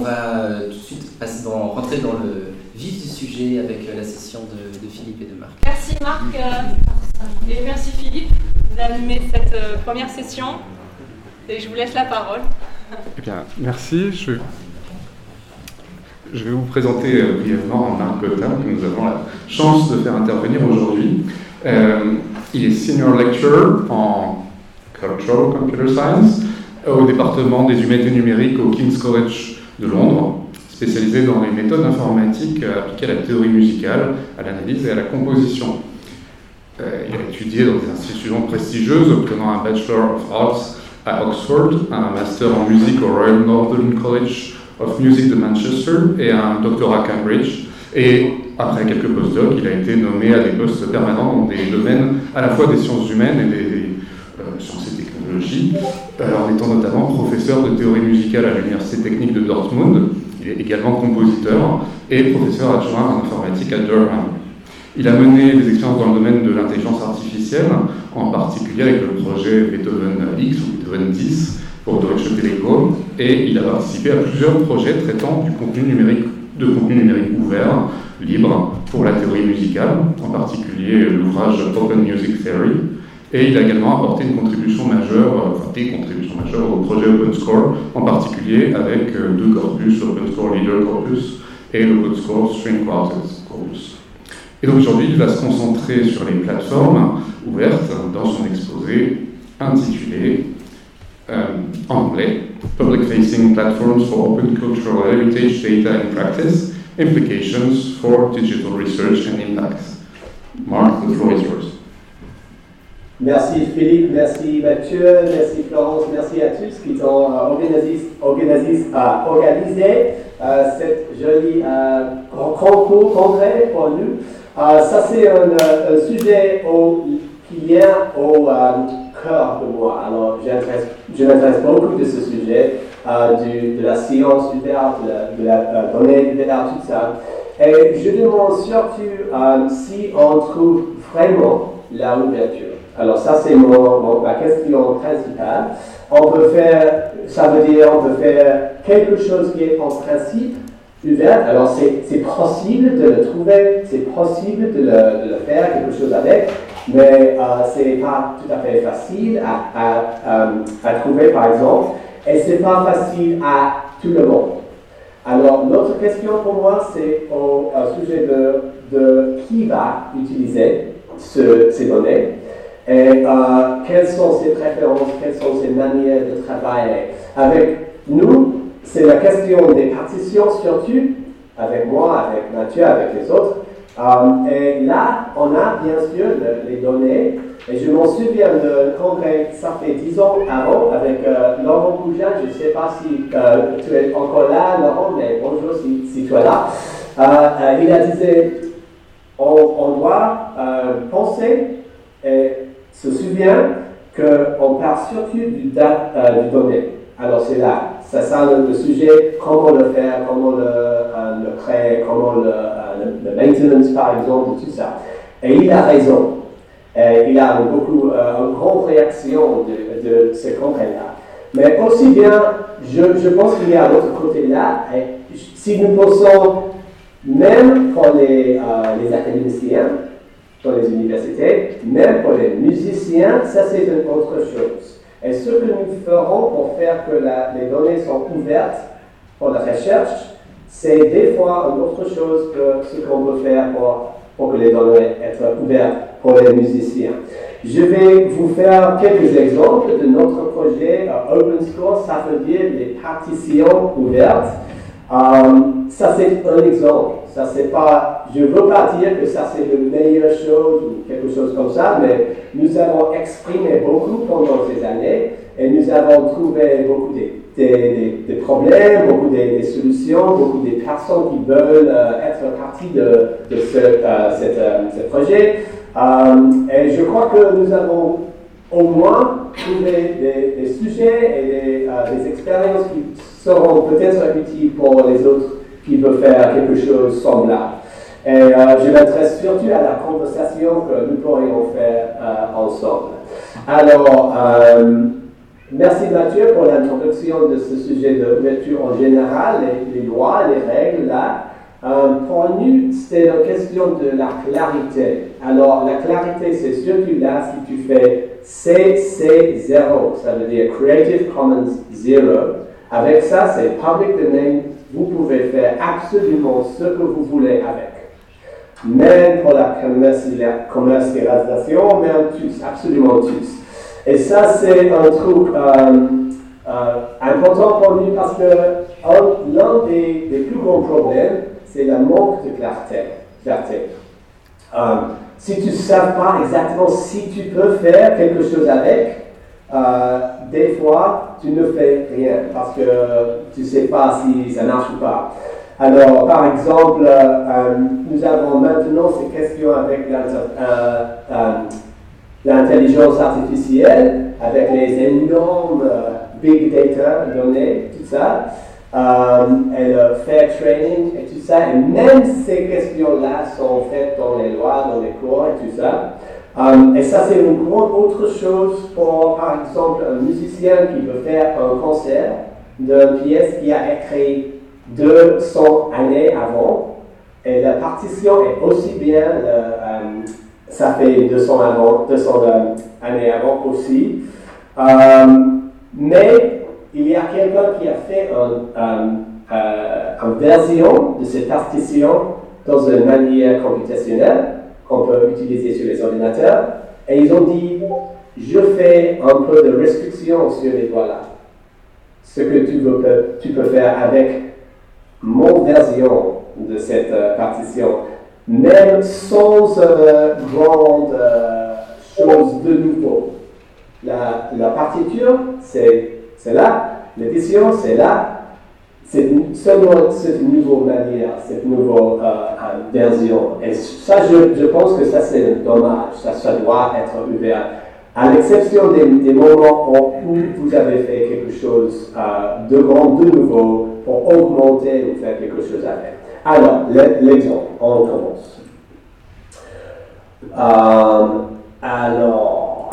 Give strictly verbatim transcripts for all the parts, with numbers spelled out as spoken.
va euh, tout de suite passer dans, rentrer dans le vif du sujet avec euh, la session de, de Philippe et de Marc. Merci Marc euh, et merci Philippe d'animer cette euh, première session. Et je vous laisse la parole. Eh bien, merci. Je, je vais vous présenter euh, brièvement Marc Gotha, que nous avons la chance de faire intervenir aujourd'hui. Euh, il est Senior Lecturer en Cultural Computer Science au département des humanités numériques au King's College de Londres, spécialisé dans les méthodes informatiques appliquées à la théorie musicale, à l'analyse et à la composition. Euh, il a étudié dans des institutions prestigieuses, obtenant un Bachelor of Arts à Oxford, un Master en musique au Royal Northern College of Music de Manchester et un doctorat à Cambridge. Et après quelques postdocs, il a été nommé à des postes permanents dans des domaines à la fois des sciences humaines et des euh, sciences et technologies, euh, en étant notamment professeur de théorie musicale à l'Université technique de Dortmund. Il est également compositeur et professeur adjoint en informatique à Durham. Il a mené des expériences dans le domaine de l'intelligence artificielle, en particulier avec le projet Beethoven X ou Beethoven dix pour Deutsche Telekom, et il a participé à plusieurs projets traitant du contenu numérique, de contenu numérique ouvert, libre, pour la théorie musicale, en particulier l'ouvrage Open Music Theory, et il a également apporté une contribution majeure, enfin des contributions majeures au projet OpenScore, en particulier avec deux corpus, OpenScore Leader Corpus et l'OpenScore String Quartet Corpus. Et donc aujourd'hui, il va se concentrer sur les plateformes ouvertes dans son exposé intitulé euh, en anglais Public Facing Platforms for Open Cultural Heritage Data and Practice, Implications for Digital Research and Impacts. Mark, the floor is yours. Merci Philippe, merci Mathieu, merci Florence, merci à tous qui ont euh, organisé, organisé, euh, organisé euh, cette jolie euh, concours congrès pour nous. Euh, ça c'est un, un sujet au, qui vient au euh, cœur de moi. Alors je m'intéresse beaucoup de ce sujet, euh, du, de la science ouverte, de la, de la euh, donnée ouverte, tout ça. Et je demande surtout euh, si on trouve vraiment la ouverture. Alors ça c'est mon, mon, ma question principale. On peut faire, ça veut dire on peut faire quelque chose qui est en principe ouvert. Alors c'est, c'est possible de le trouver, c'est possible de le, de le faire, quelque chose avec, mais euh, c'est pas tout à fait facile à, à, à, à trouver par exemple, et c'est pas facile à tout le monde. Alors notre question pour moi c'est au, au sujet de, de qui va utiliser ce, ces données. Et euh, quelles sont ses préférences, quelles sont ses manières de travailler. Avec nous, c'est la question des partitions surtout, avec moi, avec Mathieu, avec les autres. Euh, et là, on a bien sûr le, les données. Et je m'en souviens de congrès, ça fait dix ans avant, avec euh, Laurent Boujat. Je ne sais pas si euh, tu es encore là, Laurent, mais bonjour si, si tu es là. Euh, euh, il a dit, on, on doit euh, penser et se souvient qu'on parle surtout du, da, euh, du données. Alors c'est là, c'est ça le, le sujet, comment le faire, comment le, euh, le créer, comment le, euh, le, le maintenance par exemple, tout ça. Et il a raison. Et il a beaucoup, euh, une grande réaction de, de ce congrès-là. Mais aussi bien, je, je pense qu'il y a un autre côté là, et si nous pensons, même pour les, euh, les académiciens, dans les universités, même pour les musiciens, ça c'est une autre chose. Et ce que nous ferons pour faire que la, les données sont ouvertes pour la recherche, c'est des fois une autre chose que ce qu'on peut faire pour, pour que les données soient ouvertes pour les musiciens. Je vais vous faire quelques exemples de notre projet uh, OpenScore, ça veut dire les partitions ouvertes. Um, ça c'est un exemple. Ça c'est pas, je ne veux pas dire que ça c'est la meilleure chose ou quelque chose comme ça, mais nous avons exprimé beaucoup pendant ces années et nous avons trouvé beaucoup de, de, de, de problèmes, beaucoup de, de solutions, beaucoup de personnes qui veulent euh, être partie de, de ce, euh, cette, euh, ce projet. Um, et je crois que nous avons au moins trouvé des, des sujets et des, euh, des expériences qui seront peut-être utiles pour les autres qui veulent faire quelque chose semblable. Et euh, je m'intéresse surtout à la conversation que nous pourrions faire euh, ensemble. Alors, euh, merci Mathieu pour l'introduction de ce sujet de l'ouverture en général, les, les lois, les règles là. Euh, pour nous, c'est la question de la clarité. Alors, la clarité, c'est surtout là si tu fais C C zéro, ça veut dire Creative Commons zéro. Avec ça, c'est public domain, vous pouvez faire absolument ce que vous voulez avec. Même pour la commercialisation, même tous, absolument tous. Et ça, c'est un truc euh, euh, important pour nous parce que l'un des, des plus grands problèmes, c'est le manque de clarté. clarté. Euh, si tu ne sais pas exactement si tu peux faire quelque chose avec, euh, des fois, tu ne fais rien parce que tu ne sais pas si ça marche ou pas. Alors, par exemple, euh, nous avons maintenant ces questions avec euh, euh, l'intelligence artificielle, avec les énormes euh, big data données, tout ça. Euh, et le fair training et tout ça, et même ces questions-là sont faites dans les lois, dans les cours et tout ça. Euh, et ça, c'est une grande autre chose pour, par exemple, un musicien qui veut faire un concert d'une pièce qui a écrit deux cents années avant, et la partition est aussi bien, le, euh, ça fait deux cents, avant, deux cents années avant aussi. Euh, mais il y a quelqu'un qui a fait un, un, un, une version de cette partition dans une manière computationnelle qu'on peut utiliser sur les ordinateurs. Et ils ont dit, je fais un peu de restriction sur les doigts-là. Ce que tu peux, tu peux faire avec mon version de cette euh, partition, même sans euh, grande euh, chose de nouveau. La, la partiture, c'est C'est là, l'édition, c'est là, c'est seulement cette nouvelle manière, cette nouvelle euh, version. Et ça, je, je pense que ça, c'est un dommage, ça, ça doit être ouvert. À l'exception des, des moments où vous avez fait quelque chose euh, de grand, de nouveau, pour augmenter ou faire quelque chose avec. Alors, l'exemple, on commence. Euh, alors,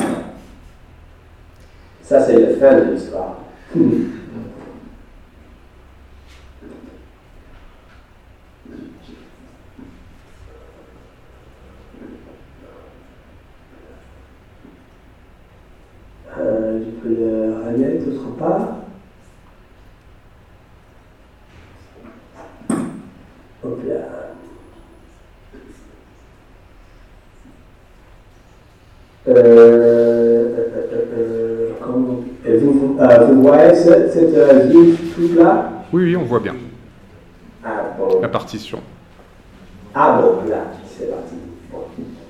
ça, c'est la fin de l'histoire. Euh, je peux le remettre autre part. Hop là. Euh, euh, euh, euh, comment, vous, euh, vous voyez cette, cette euh, truc-là? Oui, oui, on voit bien. Ah, bon. La partition. Ah bon, là, c'est parti. Bon.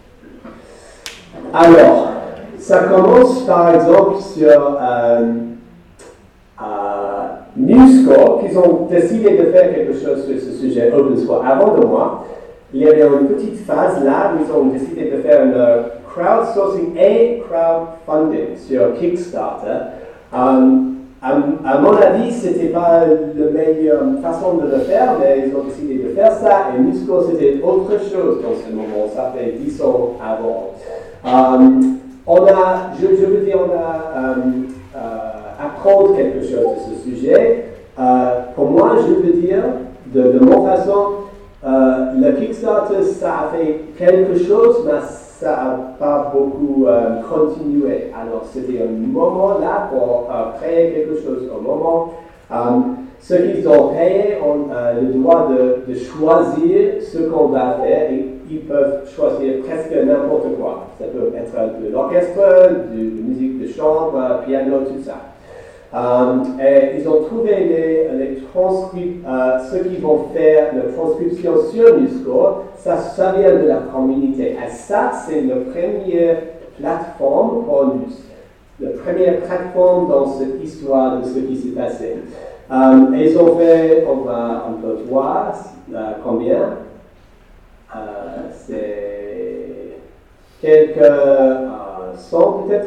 Alors, ça commence par exemple sur euh, euh, NewScore, qu'ils ont décidé de faire quelque chose sur ce sujet open source. Avant de moi, il y avait une petite phase là où ils ont décidé de faire une crowdsourcing et crowdfunding sur Kickstarter. Um, à, à mon avis, ce n'était pas la meilleure façon de le faire, mais ils ont décidé de faire ça, et NewScore c'était autre chose dans ce moment, ça fait dix ans avant. Um, on a, je, je veux dire, on a um, euh, apprendre quelque chose de ce sujet. Euh, pour moi, je veux dire, de, de mon façon, euh, le Kickstarter, ça a fait quelque chose, mais ça n'a pas beaucoup euh, continué. Alors, c'était un moment là pour euh, créer quelque chose au moment. Um, ceux qui ont payé ont euh, le droit de, de choisir ce qu'on va faire et ils peuvent choisir presque n'importe quoi. Ça peut être de l'orchestre, de la musique de chambre, piano, tout ça. Um, et ils ont trouvé les, les transcripts, euh, ceux qui vont faire la transcription sur NewScore, ça, ça vient de la communauté. Et ça, c'est la première plateforme pour nous, la première plateforme dans cette histoire de ce qui s'est passé. Um, et ils ont fait, on va on peut voir euh, combien, euh, c'est quelques euh, cent peut-être.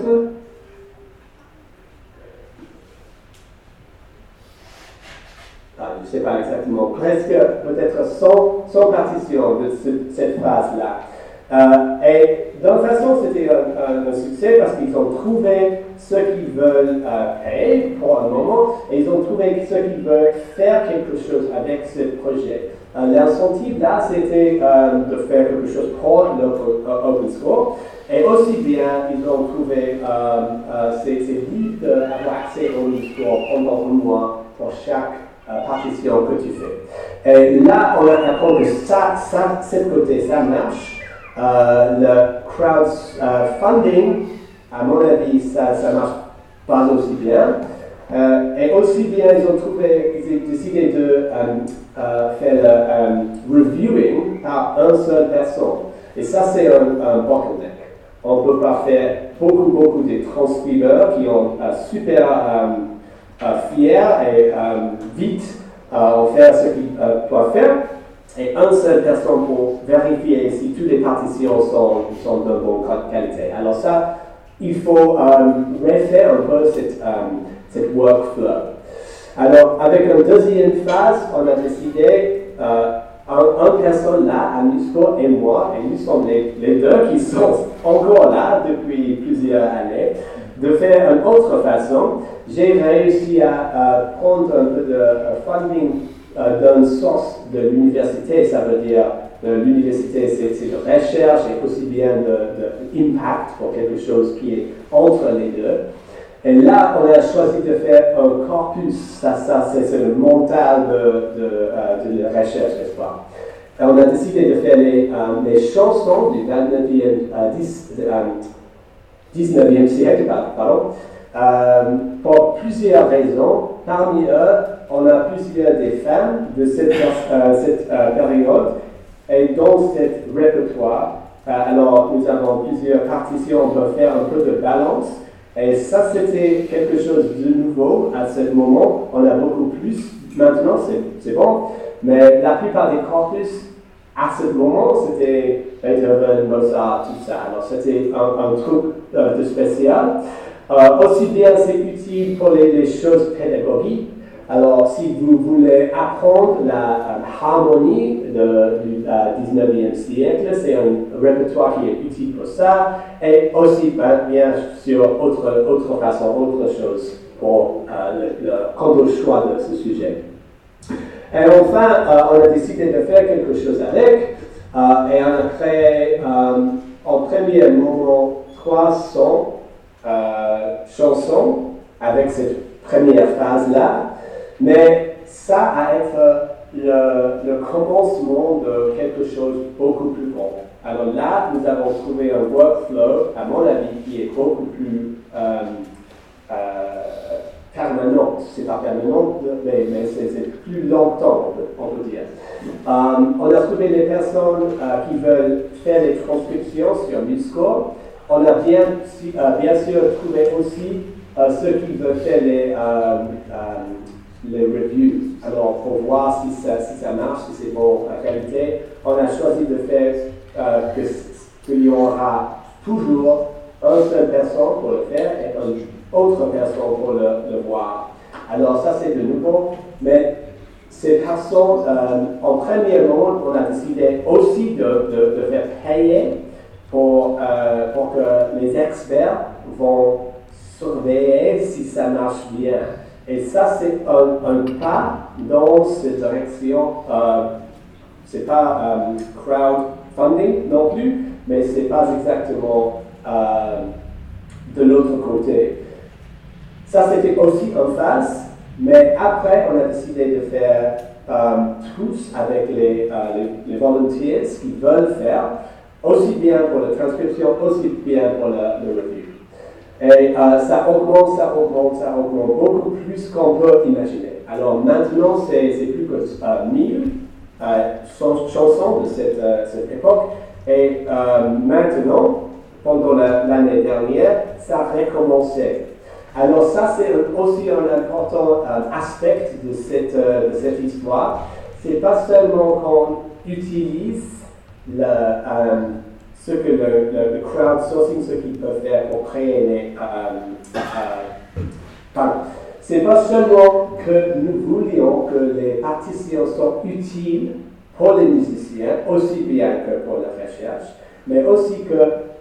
Ah, je ne sais pas exactement, presque peut-être cent, cent partitions de ce, cette phase-là. Euh, et d'une façon, c'était un, un, un succès parce qu'ils ont trouvé ceux qui veulent euh, payer pour un moment et ils ont trouvé ceux qui veulent faire quelque chose avec ce projet. Euh, L'incentive là, c'était euh, de faire quelque chose pour l'open source. Et aussi bien, ils ont trouvé, euh, euh, c'est dit d'avoir accès au discours pendant un mois pour chaque euh, partition que tu fais. Et là, on a appris que ça, ça, cette côté, ça marche. Euh, le crowdfunding, à mon avis, ça, ça marche pas aussi bien. Euh, et aussi bien, ils ont trouvé, ils ont décidé de euh, euh, faire le euh, reviewing par une seule personne. Et ça, c'est un, un bottleneck. On ne peut pas faire beaucoup, beaucoup de transcribeurs qui sont euh, super euh, euh, fiers et euh, vite euh, faire ce qu'ils euh, doivent faire. Et une seule personne pour vérifier si toutes les partitions sont, sont de bonne qualité. Alors ça, il faut euh, refaire un peu cette, euh, cette workflow. Alors, avec une deuxième phase, on a décidé euh, Un, un personne là, Anusco et moi, et nous sommes les, les deux qui sont encore là depuis plusieurs années, de faire une autre façon. J'ai réussi à, à prendre un peu de uh, funding uh, d'une source de l'université, ça veut dire uh, l'université c'est, c'est de recherche et aussi bien d'impact pour quelque chose qui est entre les deux. Et là, on a choisi de faire un corpus, ça, ça c'est, c'est le mental de, de, euh, de la recherche, n'est-ce pas? Et on a décidé de faire les, euh, les chansons du vingt-neuvième, euh, dix-neuvième siècle, pardon, euh, pour plusieurs raisons. Parmi eux, on a plusieurs des femmes de cette, euh, cette euh, période, et dans cet répertoire, euh, alors nous avons plusieurs partitions, on peut faire un peu de balance. Et ça, c'était quelque chose de nouveau à ce moment. On a beaucoup plus. Maintenant, c'est, c'est bon. Mais la plupart des corpus, à ce moment, c'était Beethoven, Mozart, tout ça. Alors, c'était un, un truc euh, de spécial. Euh, aussi bien, c'est utile pour les, les choses pédagogiques. Alors, si vous voulez apprendre la euh, harmonie de, du euh, dix-neuvième siècle, c'est un répertoire qui est utile pour ça, et aussi ben, bien sûr autre, autre façon, autre chose pour euh, le, le, quant au choix de ce sujet. Et enfin, euh, on a décidé de faire quelque chose avec, euh, et on a créé euh, en premier moment trois cents euh, chansons avec cette première phase-là. Mais ça a été le, le commencement de quelque chose de beaucoup plus grand. Alors là, nous avons trouvé un workflow, à mon avis, qui est beaucoup plus euh, euh, permanent. C'est pas permanent, mais, mais c'est, c'est plus longtemps, on peut, on peut dire. Um, on a trouvé des personnes uh, qui veulent faire des transcriptions sur Musco. On a bien, uh, bien sûr trouvé aussi uh, ceux qui veulent faire les... Uh, um, les reviews. Alors, pour voir si ça, si ça marche, si c'est bon en qualité, on a choisi de faire euh, que, qu'il y aura toujours une seule personne pour le faire et une autre personne pour le, le voir. Alors, ça c'est de nouveau, mais ces personnes, euh, en premier lieu, on a décidé aussi de, de, de faire payer pour, euh, pour que les experts vont surveiller si ça marche bien. Et ça, c'est un, un pas dans cette direction. Euh, c'est pas euh, crowdfunding non plus, mais c'est pas exactement euh, de l'autre côté. Ça, c'était aussi en phase, mais après, on a décidé de faire euh, tous avec les, euh, les, les volunteers qui veulent faire, aussi bien pour la transcription, aussi bien pour le, le review. Et euh, ça augmente, ça augmente, ça augmente beaucoup plus qu'on peut imaginer. Alors maintenant, c'est, c'est plus que euh, mille euh, chansons de cette, euh, cette époque. Et euh, maintenant, pendant la, l'année dernière, ça a recommencé. Alors ça, c'est aussi un important euh, aspect de cette, euh, de cette histoire. C'est pas seulement qu'on utilise le... Euh, ce que le, le, le crowdsourcing, ce qu'ils peuvent faire pour créer les... Euh, euh, pardon. C'est pas seulement que nous voulions que les partitions soient utiles pour les musiciens, aussi bien que pour la recherche, mais aussi que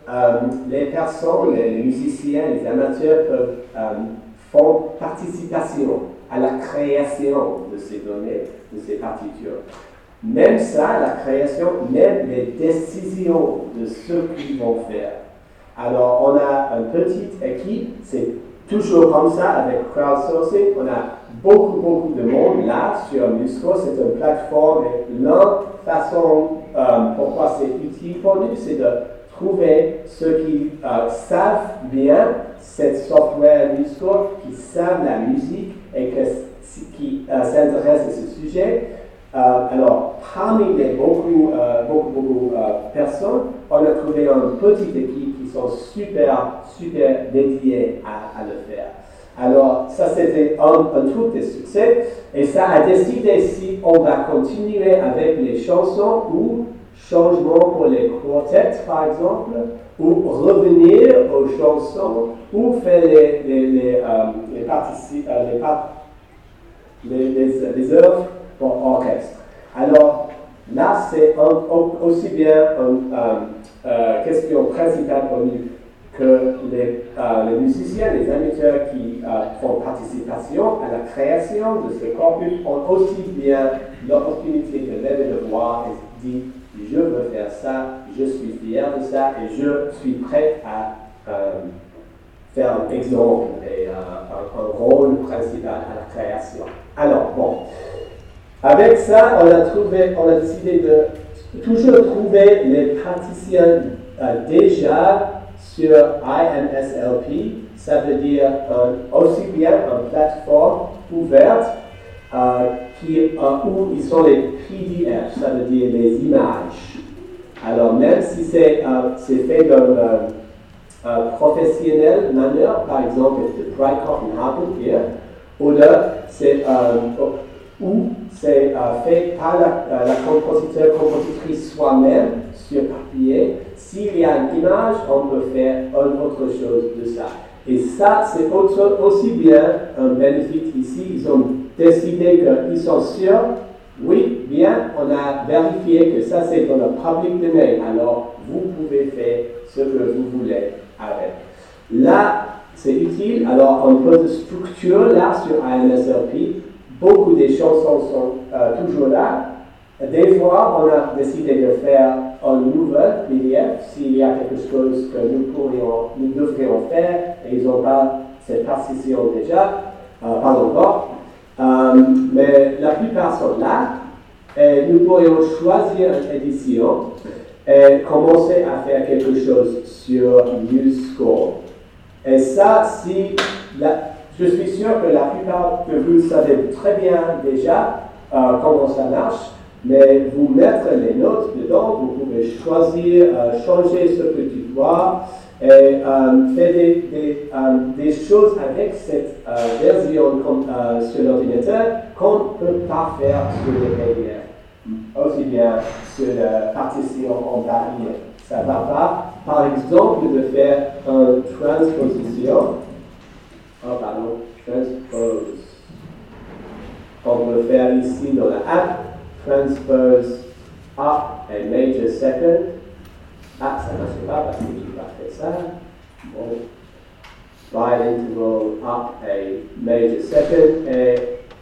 euh, les personnes, les musiciens, les amateurs peuvent euh, faire participation à la création de ces données, de ces partitures. Même ça, la création, même les décisions de ce qu'ils vont faire. Alors, on a une petite équipe, c'est toujours comme ça avec crowdsourcing. On a beaucoup, beaucoup de monde là sur MuseScore. C'est une plateforme et la façon euh, pourquoi c'est utile pour nous, c'est de trouver ceux qui euh, savent bien cette software MuseScore, qui savent la musique et que, qui euh, s'intéressent à ce sujet. Euh, alors, parmi les beaucoup, euh, beaucoup, beaucoup euh, personnes, on a trouvé une petite équipe qui sont super, super dédiées à, à le faire. Alors, ça c'était un, un truc de succès, et ça a décidé si on va continuer avec les chansons ou changements pour les quartets, par exemple, ou revenir aux chansons, ou faire les, les, les, euh, les, partici- euh, les, part- les, les, les œuvres pour orchestre. Alors, là, c'est un, aussi bien une euh, euh, question principale pour nous que les, euh, les musiciens, les amateurs qui euh, font participation à la création de ce corpus ont aussi bien l'opportunité de lever le doigt et de dire je veux faire ça, je suis fier de ça et je suis prêt à euh, faire un exemple et euh, un, un rôle principal à la création. Alors, bon. Avec ça, on a, trouvé, on a décidé de toujours trouver les praticiens euh, déjà sur I M S L P. Ça veut dire euh, aussi bien une plateforme ouverte euh, qui, euh, où ils sont les P D F, ça veut dire les images. Alors même si c'est, euh, c'est fait d'un euh, euh, professionnel manière, par exemple de Brightcott and Harper here, ou là, c'est euh, où c'est euh, fait par la, euh, la compositeur, compositrice soi-même sur papier. S'il y a une image, on peut faire une autre chose de ça. Et ça, c'est autre, aussi bien un bénéfice ici. Ils ont décidé qu'ils sont sûrs, oui, bien, on a vérifié que ça c'est dans le public domain, alors vous pouvez faire ce que vous voulez avec. Là, c'est utile, alors un peu de structure là sur I M S L P. Beaucoup des chansons sont euh, toujours là. Des fois, on a décidé de faire un nouvel P D F s'il y a quelque chose que nous pourrions, nous devrions faire et ils n'ont pas cette partition déjà, euh, pas encore. Euh, mais la plupart sont là et nous pourrions choisir une édition et commencer à faire quelque chose sur MuseScore. Et ça, si la, je suis sûr que la plupart de vous savez très bien déjà euh, comment ça marche, mais vous mettre les notes dedans, vous pouvez choisir, euh, changer ce que tu vois et euh, faire des, des, euh, des choses avec cette euh, version comme, euh, sur l'ordinateur qu'on ne peut pas faire sur les P D F, aussi bien sur la partition en papier. Ça ne va pas, par exemple, de faire une transposition. Oh, pardon, transpose. On peut faire ici dans la app, transpose up a major second. Ah, ça ne marche pas parce que je n'ai pas fait ça. Bon. Slide interval up a major second. Et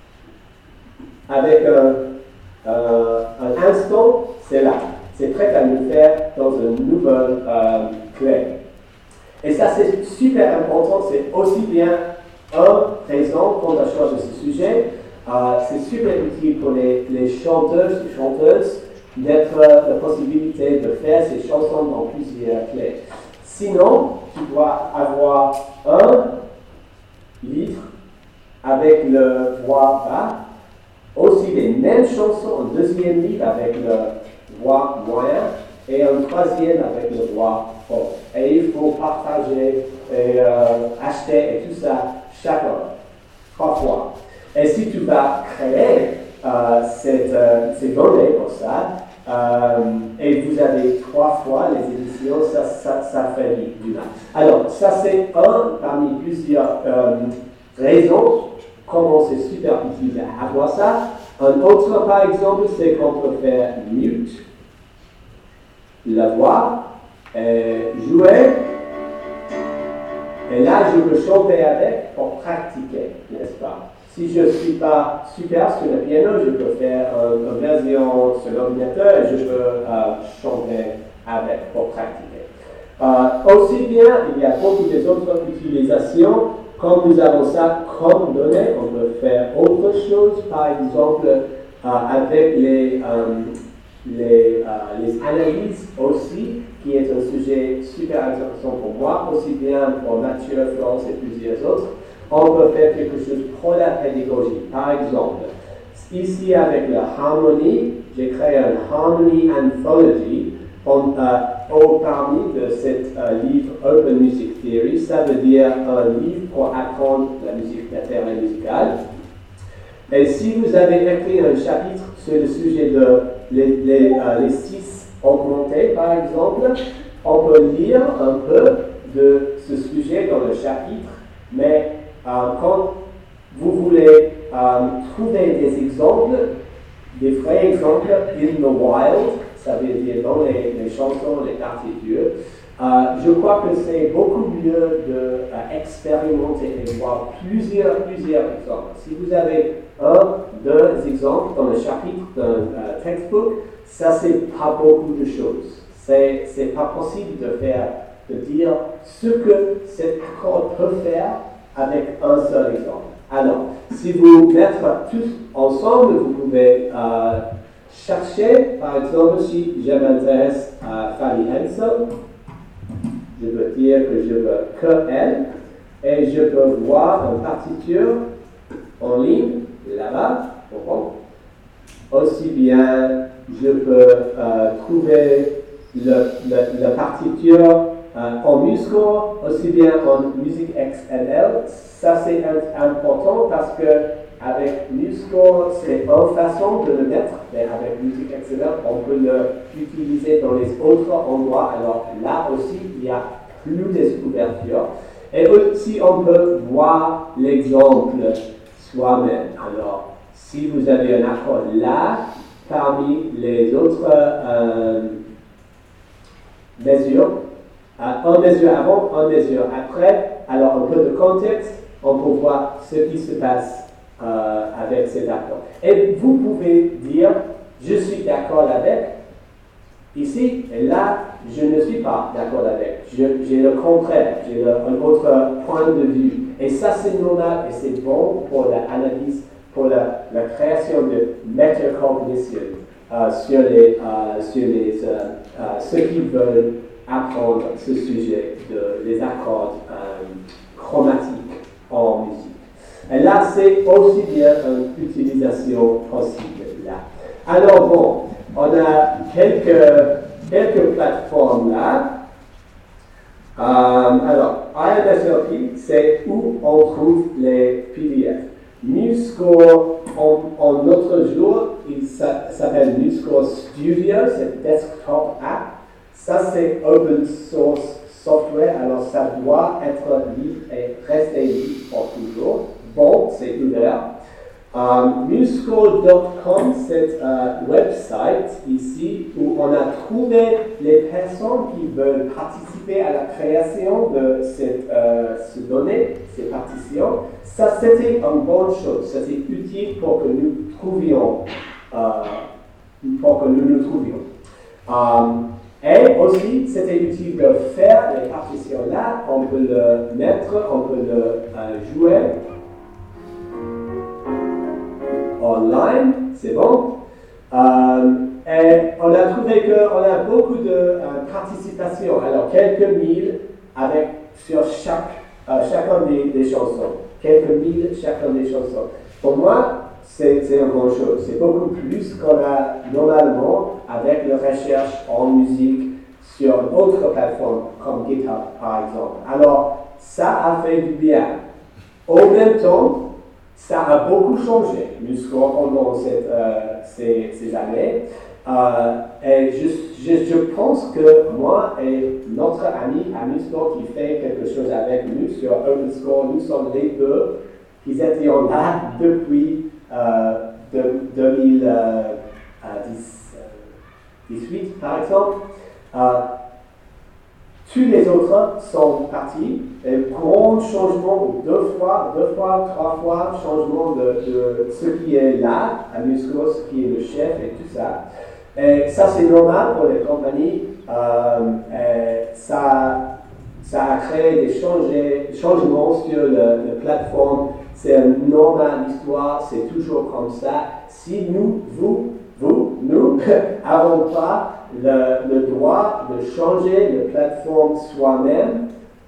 avec un, euh, un instant, c'est là. C'est prêt à nous faire dans une nouvelle euh, clé. Et ça, c'est super important. C'est aussi bien une raison qu'on a choisi ce sujet. Euh, c'est super utile pour les, les chanteuses et chanteuses d'être euh, la possibilité de faire ces chansons dans plusieurs clés. Sinon, tu dois avoir un livre avec le voix bas, aussi les mêmes chansons, un deuxième livre avec le voix moyen et un troisième avec le voix fort. Et il faut partager et euh, acheter et tout ça chacun, trois fois. Et si tu vas créer euh, cette, euh, ces données pour ça, euh, et vous avez trois fois les éditions, ça, ça, ça fait du mal. Alors, ça c'est un parmi plusieurs euh, raisons comment c'est super utile à avoir ça. Un autre, par exemple, c'est qu'on peut faire mute la voix et jouer. Et là, je peux chanter avec pour pratiquer, n'est-ce pas? Si je ne suis pas super sur le piano, je peux faire une, une version sur l'ordinateur et je peux euh, chanter avec pour pratiquer. Euh, aussi bien, il y a beaucoup d'autres utilisations. Quand nous avons ça comme données, on peut faire autre chose, par exemple, euh, avec les, euh, les, euh, les analyses aussi, qui est un sujet super intéressant pour moi, aussi bien pour Mathieu, Florence et plusieurs autres. On peut faire quelque chose pour la pédagogie. Par exemple, ici avec la harmonie, j'ai créé un Harmony Anthology on, euh, au parmi de ce euh, livre Open Music Theory. Ça veut dire un livre pour apprendre la musique matérielle musicale. Et si vous avez écrit un chapitre sur le sujet de les, les, euh, les six augmentés, par exemple, on peut lire un peu de ce sujet dans le chapitre, mais euh, quand vous voulez euh, trouver des exemples, des vrais exemples in the wild, ça veut dire dans les, les chansons, les partitures, euh, je crois que c'est beaucoup mieux d'expérimenter euh, et voir plusieurs, plusieurs exemples. Si vous avez un, deux exemples dans le chapitre d'un euh, textbook, ça c'est pas beaucoup de choses. C'est, c'est pas possible de faire, de dire ce que cet accord peut faire avec un seul exemple. Alors, si vous mettez tous ensemble, vous pouvez euh, chercher, par exemple, si je m'intéresse à Fanny Hensel, je peux dire que je veux que elle, et je peux voir une partiture en ligne, là-bas, bon. Aussi bien, je peux euh, trouver le, le, la partiture euh, en MuseScore, aussi bien en Music X M L. Ça c'est important parce que avec MuseScore, c'est une façon de le mettre, mais avec Music X M L, on peut l'utiliser dans les autres endroits. Alors là aussi, il y a plus de couvertures. Et aussi, on peut voir l'exemple soi-même. Alors, si vous avez un accord là, parmi les autres euh, mesures, euh, un mesure avant, un mesure après, alors un peu de contexte, on peut voir ce qui se passe euh, avec cet accord. Et vous pouvez dire, je suis d'accord avec, ici, et là, je ne suis pas d'accord avec. Je, j'ai le contraire, j'ai le, un autre point de vue. Et ça, c'est normal et c'est bon pour l'analyse, pour la, la création de métacognition euh, sur, les, euh, sur les, euh, euh, ceux qui veulent apprendre ce sujet de les accords euh, chromatiques en musique. Et là, c'est aussi bien une utilisation possible là. Alors bon, on a quelques, quelques plateformes là. Euh, alors, I M S L P, c'est où on trouve les P D F. MuseScore, en, en notre jour, il s'appelle MuseScore Studio, c'est desktop app. Ça, c'est open source software, alors ça doit être libre et rester libre pour toujours. Bon, c'est ouvert. Um, MuseScore point com, c'est un website ici où on a trouvé les personnes qui veulent participer à la création de cette, euh, ces données, ces partitions. Ça, c'était une bonne chose. C'était utile pour que nous trouvions, euh, pour que nous nous trouvions. Um, Et aussi, c'était utile de faire les partitions là, on peut le mettre, on peut le euh, jouer online, c'est bon. Euh, et on a trouvé qu'on a beaucoup de euh, participation, alors quelques mille avec, sur chaque, euh, chacun des, des chansons, quelques mille chacun des chansons. Pour moi, c'est, c'est une grande chose. C'est beaucoup plus qu'on a normalement avec la recherche en musique sur une autre plateforme comme GitHub, par exemple. Alors, ça a fait du bien. Au même temps, ça a beaucoup changé, MuseScore, pendant cette, euh, ces, ces années. Euh, et je, je, je pense que moi et notre ami à MuseScore qui fait quelque chose avec nous sur OpenScore, nous sommes les deux qui étaient là depuis euh, de, deux mille dix-huit, par exemple. Euh, tous les autres sont partis. Et grand changement, deux fois, deux fois, trois fois, changement de, de ce qui est là, à Musco, ce qui est le chef et tout ça. Et ça, c'est normal pour les compagnies. Euh, et ça, ça a créé des change- changements sur la plateforme. C'est normal, l'histoire, c'est toujours comme ça. Si nous, vous, vous, nous, n'avons pas le, le droit de changer la plateforme soi-même,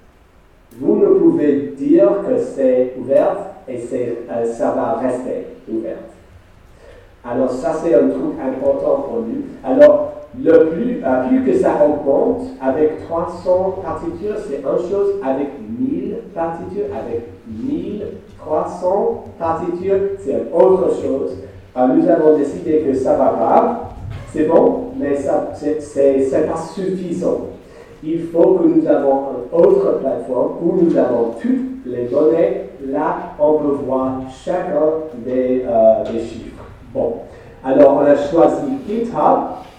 vous ne pouvez dire que c'est ouvert et c'est, euh, ça va rester ouvert. Alors ça, c'est un truc important pour nous. Alors, le plus, euh, plus que ça augmente, avec trois cents partitures, c'est une chose. Avec mille partitures, avec mille trois cents partitures, c'est une autre chose. Euh, nous avons décidé que ça ne va pas. C'est bon, mais ça, c'est, c'est, c'est pas suffisant. Il faut que nous avons une autre plateforme où nous avons toutes les données. Là, on peut voir chacun des, euh, des chiffres. Bon, alors on a choisi GitHub.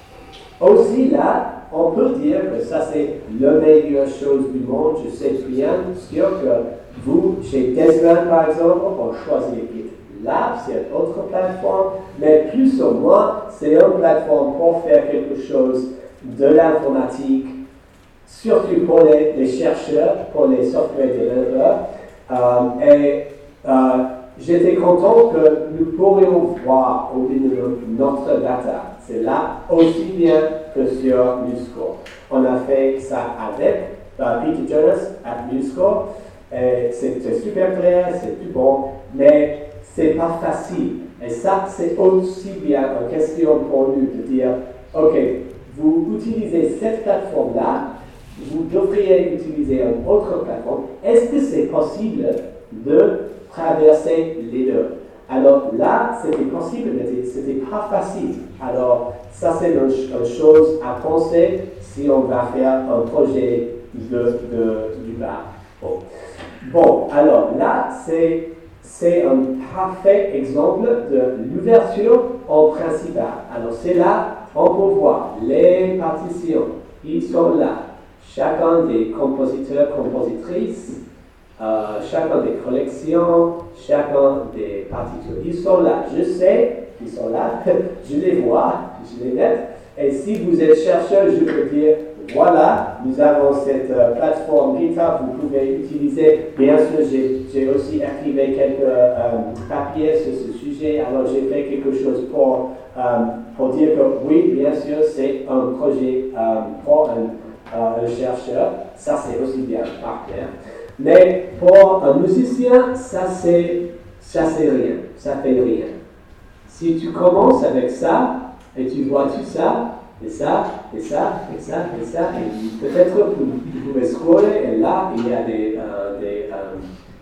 Aussi là, on peut dire que ça c'est la meilleure chose du monde. Je sais bien sûr que vous, chez Desmond par exemple, on choisit GitLab, c'est une autre plateforme, mais plus ou moins, c'est une plateforme pour faire quelque chose de l'informatique, surtout pour les, les chercheurs, pour les software développeurs. Euh, et euh, j'étais content que nous pourrions voir au minimum notre data. C'est là aussi bien que sur MuseScore. On a fait ça avec uh, Peter Jonas à MuseScore. C'était super clair, c'est tout bon, mais c'est pas facile. Et ça, c'est aussi bien une question pour nous de dire, ok, vous utilisez cette plateforme-là, vous devriez utiliser une autre plateforme. Est-ce que c'est possible de traverser les deux? Alors là, c'était possible, mais ce n'était pas facile. Alors ça, c'est une, une chose à penser si on va faire un projet de, de, du bas. Bon. bon, alors là, c'est, c'est un parfait exemple de l'ouverture en principal. Alors c'est là, on peut voir les partitions. Ils sont là. Chacun des compositeurs, compositrices, Euh, chacun des collections, chacun des partitures. Ils sont là, je sais qu'ils sont là, je les vois, je les mets. Et si vous êtes chercheur, je peux dire, voilà, nous avons cette euh, plateforme GitHub, vous pouvez utiliser. Bien sûr, j'ai, j'ai aussi écrit quelques euh, papiers sur ce sujet, alors j'ai fait quelque chose pour, euh, pour dire que oui, bien sûr, c'est un projet euh, pour un, euh, un chercheur. Ça, c'est aussi bien partenaire. Mais pour un musicien, ça c'est, ça c'est rien, ça fait rien. Si tu commences avec ça, et tu vois tout ça, et ça, et ça, et ça, et ça, et peut-être vous, vous pouvez scroller, et là, il y a des, euh, des, euh,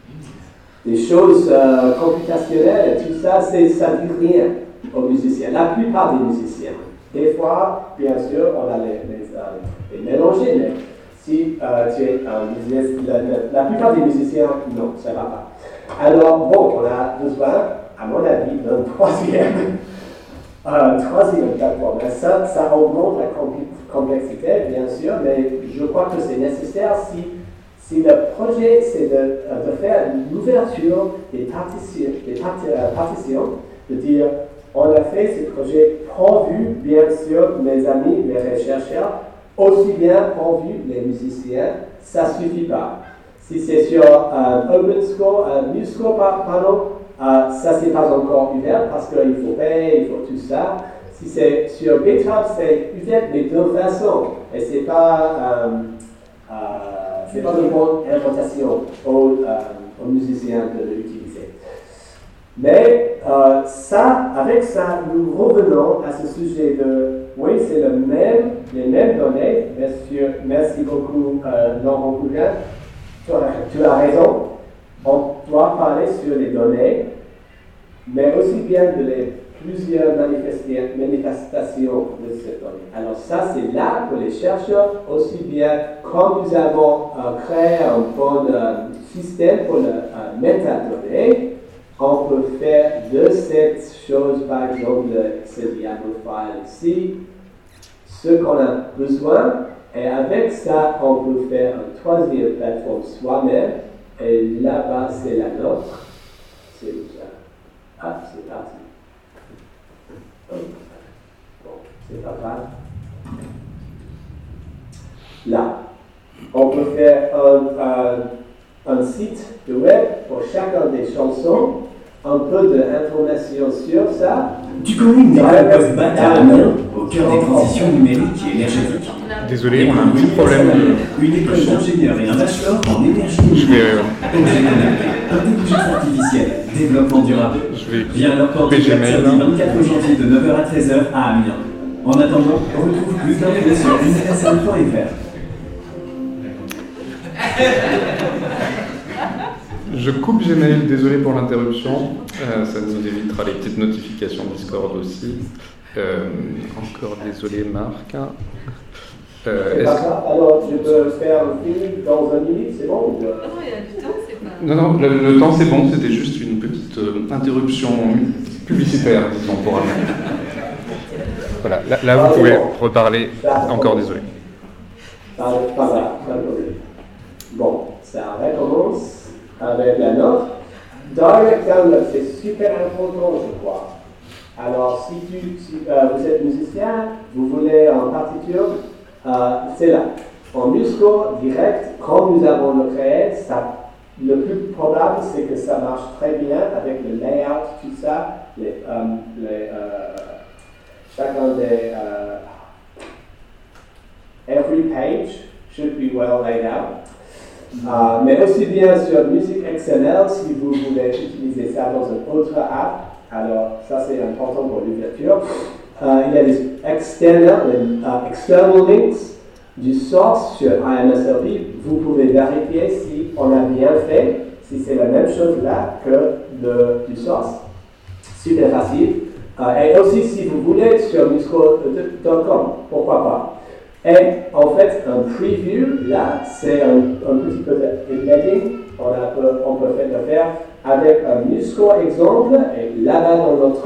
des choses euh, computationnelles, et tout ça, c'est, ça ne dit rien aux musiciens, la plupart des musiciens. Des fois, bien sûr, on a les, les, euh, les mélangés, mais si euh, tu es un musicien, la, la, la plupart des musiciens, non, ça ne va pas. Alors, bon, on a besoin, à mon avis, d'un troisième, euh, troisième plateforme. Ça, ça augmente la complexité, bien sûr, mais je crois que c'est nécessaire si, si le projet, c'est de, de faire l'ouverture des partitions, des parti, euh, partitions, de dire, on a fait ce projet pourvu, bien sûr, mes amis, les chercheurs, aussi bien pourvu les musiciens, ça ne suffit pas. Si c'est sur euh, OpenScore, euh, MuseScore, pardon, euh, ça c'est pas encore ouvert parce qu'il faut payer, il faut tout ça. Si c'est sur GitHub, c'est ouvert de toute façon et c'est pas, euh, euh, c'est pas une bonne invitation aux, euh, aux musiciens de l'utiliser. Mais euh, ça, avec ça, nous revenons à ce sujet de, oui, c'est le même, les mêmes données. Monsieur, merci beaucoup, euh, Laurent Cousin. Tu as, tu as raison. On doit parler sur les données, mais aussi bien de les plusieurs manifestations de ces données. Alors ça, c'est là pour les chercheurs, aussi bien quand nous avons euh, créé un bon euh, système pour le euh, métadonnées, on peut faire de cette chose, par exemple, ce Diablo file ici, ce qu'on a besoin, Et avec ça, on peut faire une troisième plateforme soi-même. Et là-bas, c'est la nôtre. C'est où ça? Ah, c'est parti. Bon, c'est pas grave. Là, on peut faire un, un, un site de web pour chacune des chansons, un peu d'informations sur ça. Tu connais une école post-bac à Amiens, au cœur des transitions numériques et énergétiques. Désolé, on a un petit problème. Une école d'ingénieur et un bachelor en énergie Je vais, euh, intelligence artificielle, développement durable. je vais Viens leur porter couper Gmail, samedi vingt-quatre janvier de neuf heures à treize heures à Amiens. En attendant, retrouve plus d'infos sur universal point f r. Je coupe Gmail, désolé pour l'interruption. Euh, ça nous évitera les petites notifications Discord aussi. Euh, encore désolé, Marc. Euh, C'est pas grave, alors je peux faire un film dans un minute, c'est bon ou Non, il y a du temps, c'est pas. Non, non, le, le temps c'est bon, c'était juste une petite euh, interruption publicitaire, disons, pour Amiens. Voilà, là, là vous pouvez reparler. Encore désolé. Pas, pas grave, pas de problème. Bon, ça recommence avec la note. Direct download, c'est super important, je crois. Alors, si, tu, si euh, vous êtes musicien, vous voulez en partiture, euh, c'est là. En Musco, direct, quand nous avons le créé, ça, le plus probable, c'est que ça marche très bien avec le layout, tout ça. Les, euh, les, euh, chacun des... Euh, every page should be well laid out. Uh, mais aussi bien sur Music X M L, si vous voulez utiliser ça dans une autre app, alors ça c'est important pour l'ouverture. Uh, il y a des external, uh, external links du source sur I M S L P. Vous pouvez vérifier si on a bien fait, si c'est la même chose là que le, du source. Super facile. Uh, et aussi si vous voulez sur musco point com, pourquoi pas. Et en fait, un preview, là, c'est un, un petit peu d'embedding. On, on peut faire le faire avec un Musco exemple. Et là-bas, dans notre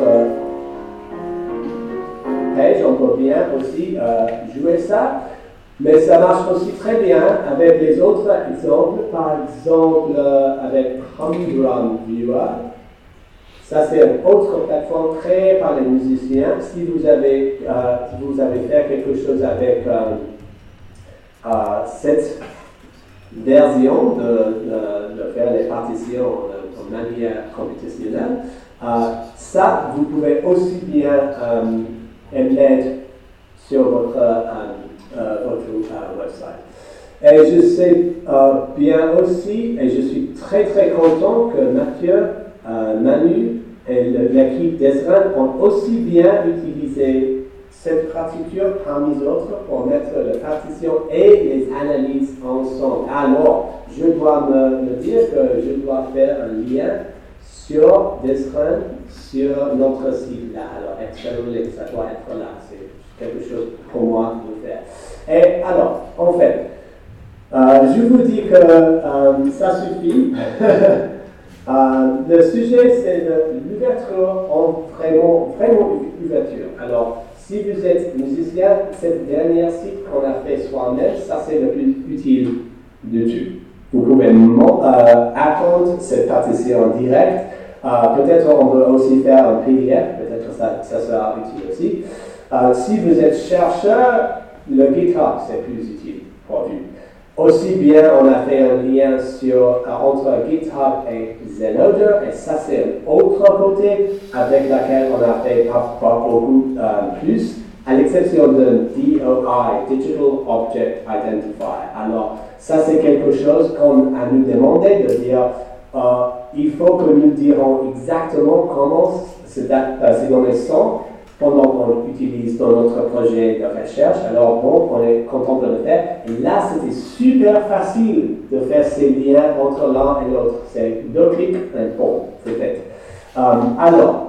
page, on peut bien aussi euh, jouer ça. Mais ça marche aussi très bien avec les autres exemples. Par exemple, euh, avec Humdrum Viewer. Ça, c'est une autre plateforme créée par les musiciens. Si vous avez, euh, si vous avez fait quelque chose avec euh, euh, cette version de, de, de faire les partitions de, de manière computationnelle, euh, ça, vous pouvez aussi bien euh, embed sur votre, euh, euh, votre euh, website. Et je sais euh, bien aussi, et je suis très très content que Mathieu, Euh, Manu et l'équipe d'Ezran ont aussi bien utilisé cette partiture parmi les autres pour mettre la partition et les analyses ensemble. Alors, je dois me, me dire que je dois faire un lien sur Ezran sur notre site là. Alors, external link, ça doit être là. C'est quelque chose pour moi de faire. Et alors, en fait, euh, je vous dis que euh, ça suffit. Uh, le sujet, c'est de l'ouverture en vraiment, vraiment ouverture. Alors, si vous êtes musicien, cette dernière site qu'on a fait soi-même, ça c'est le plus utile de tout. Vous pouvez uh, attendre cette partition en direct. Uh, peut-être on peut aussi faire un P D F, peut-être ça, ça sera utile aussi. Uh, si vous êtes chercheur, le GitHub c'est plus utile pour vous. Aussi bien, on a fait un lien sur, entre GitHub et Zenodo, et ça c'est un autre côté avec laquelle on a fait pas, pas beaucoup euh, plus, à l'exception de D O I, Digital Object Identifier. Alors, ça c'est quelque chose qu'on a nous demandé de dire, euh, il faut que nous dirons exactement comment ces, euh, ces données sont, pendant qu'on utilise dans notre projet de recherche. Alors bon, on est content de le faire. Et là, c'était super facile de faire ces liens entre l'un et l'autre. C'est deux clics, et bon, c'est fait. Um, alors,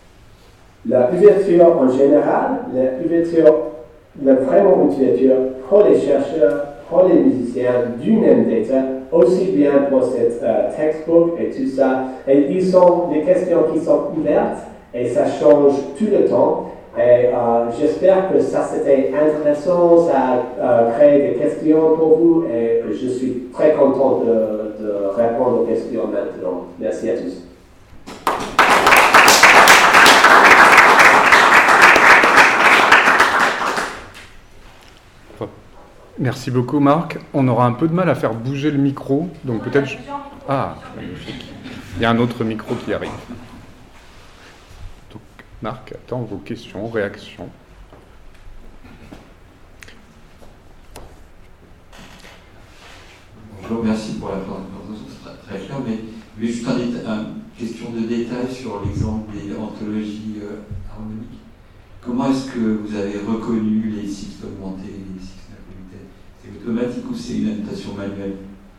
la ouverture en général, la ouverture, la vraiment ouverture pour les chercheurs, pour les musiciens du NameData, aussi bien pour cette uh, textbook et tout ça. Et ils sont des questions qui sont ouvertes. Et ça change tout le temps. Et euh, j'espère que ça c'était intéressant, ça a euh, créé des questions pour vous et je suis très content de, de répondre aux questions maintenant. Merci à tous. Merci beaucoup Marc. On aura un peu de mal à faire bouger le micro, donc peut-être... Je... Ah, magnifique. Il y a un autre micro qui arrive. Donc Marc attend vos questions, réactions. Bonjour, merci pour la présentation, c'est très, très clair, mais, mais juste une question de détail sur l'exemple des anthologies euh, harmoniques. Comment est-ce que vous avez reconnu les cycles augmentés et les cycles incommutables? C'est automatique ou c'est une annotation manuelle?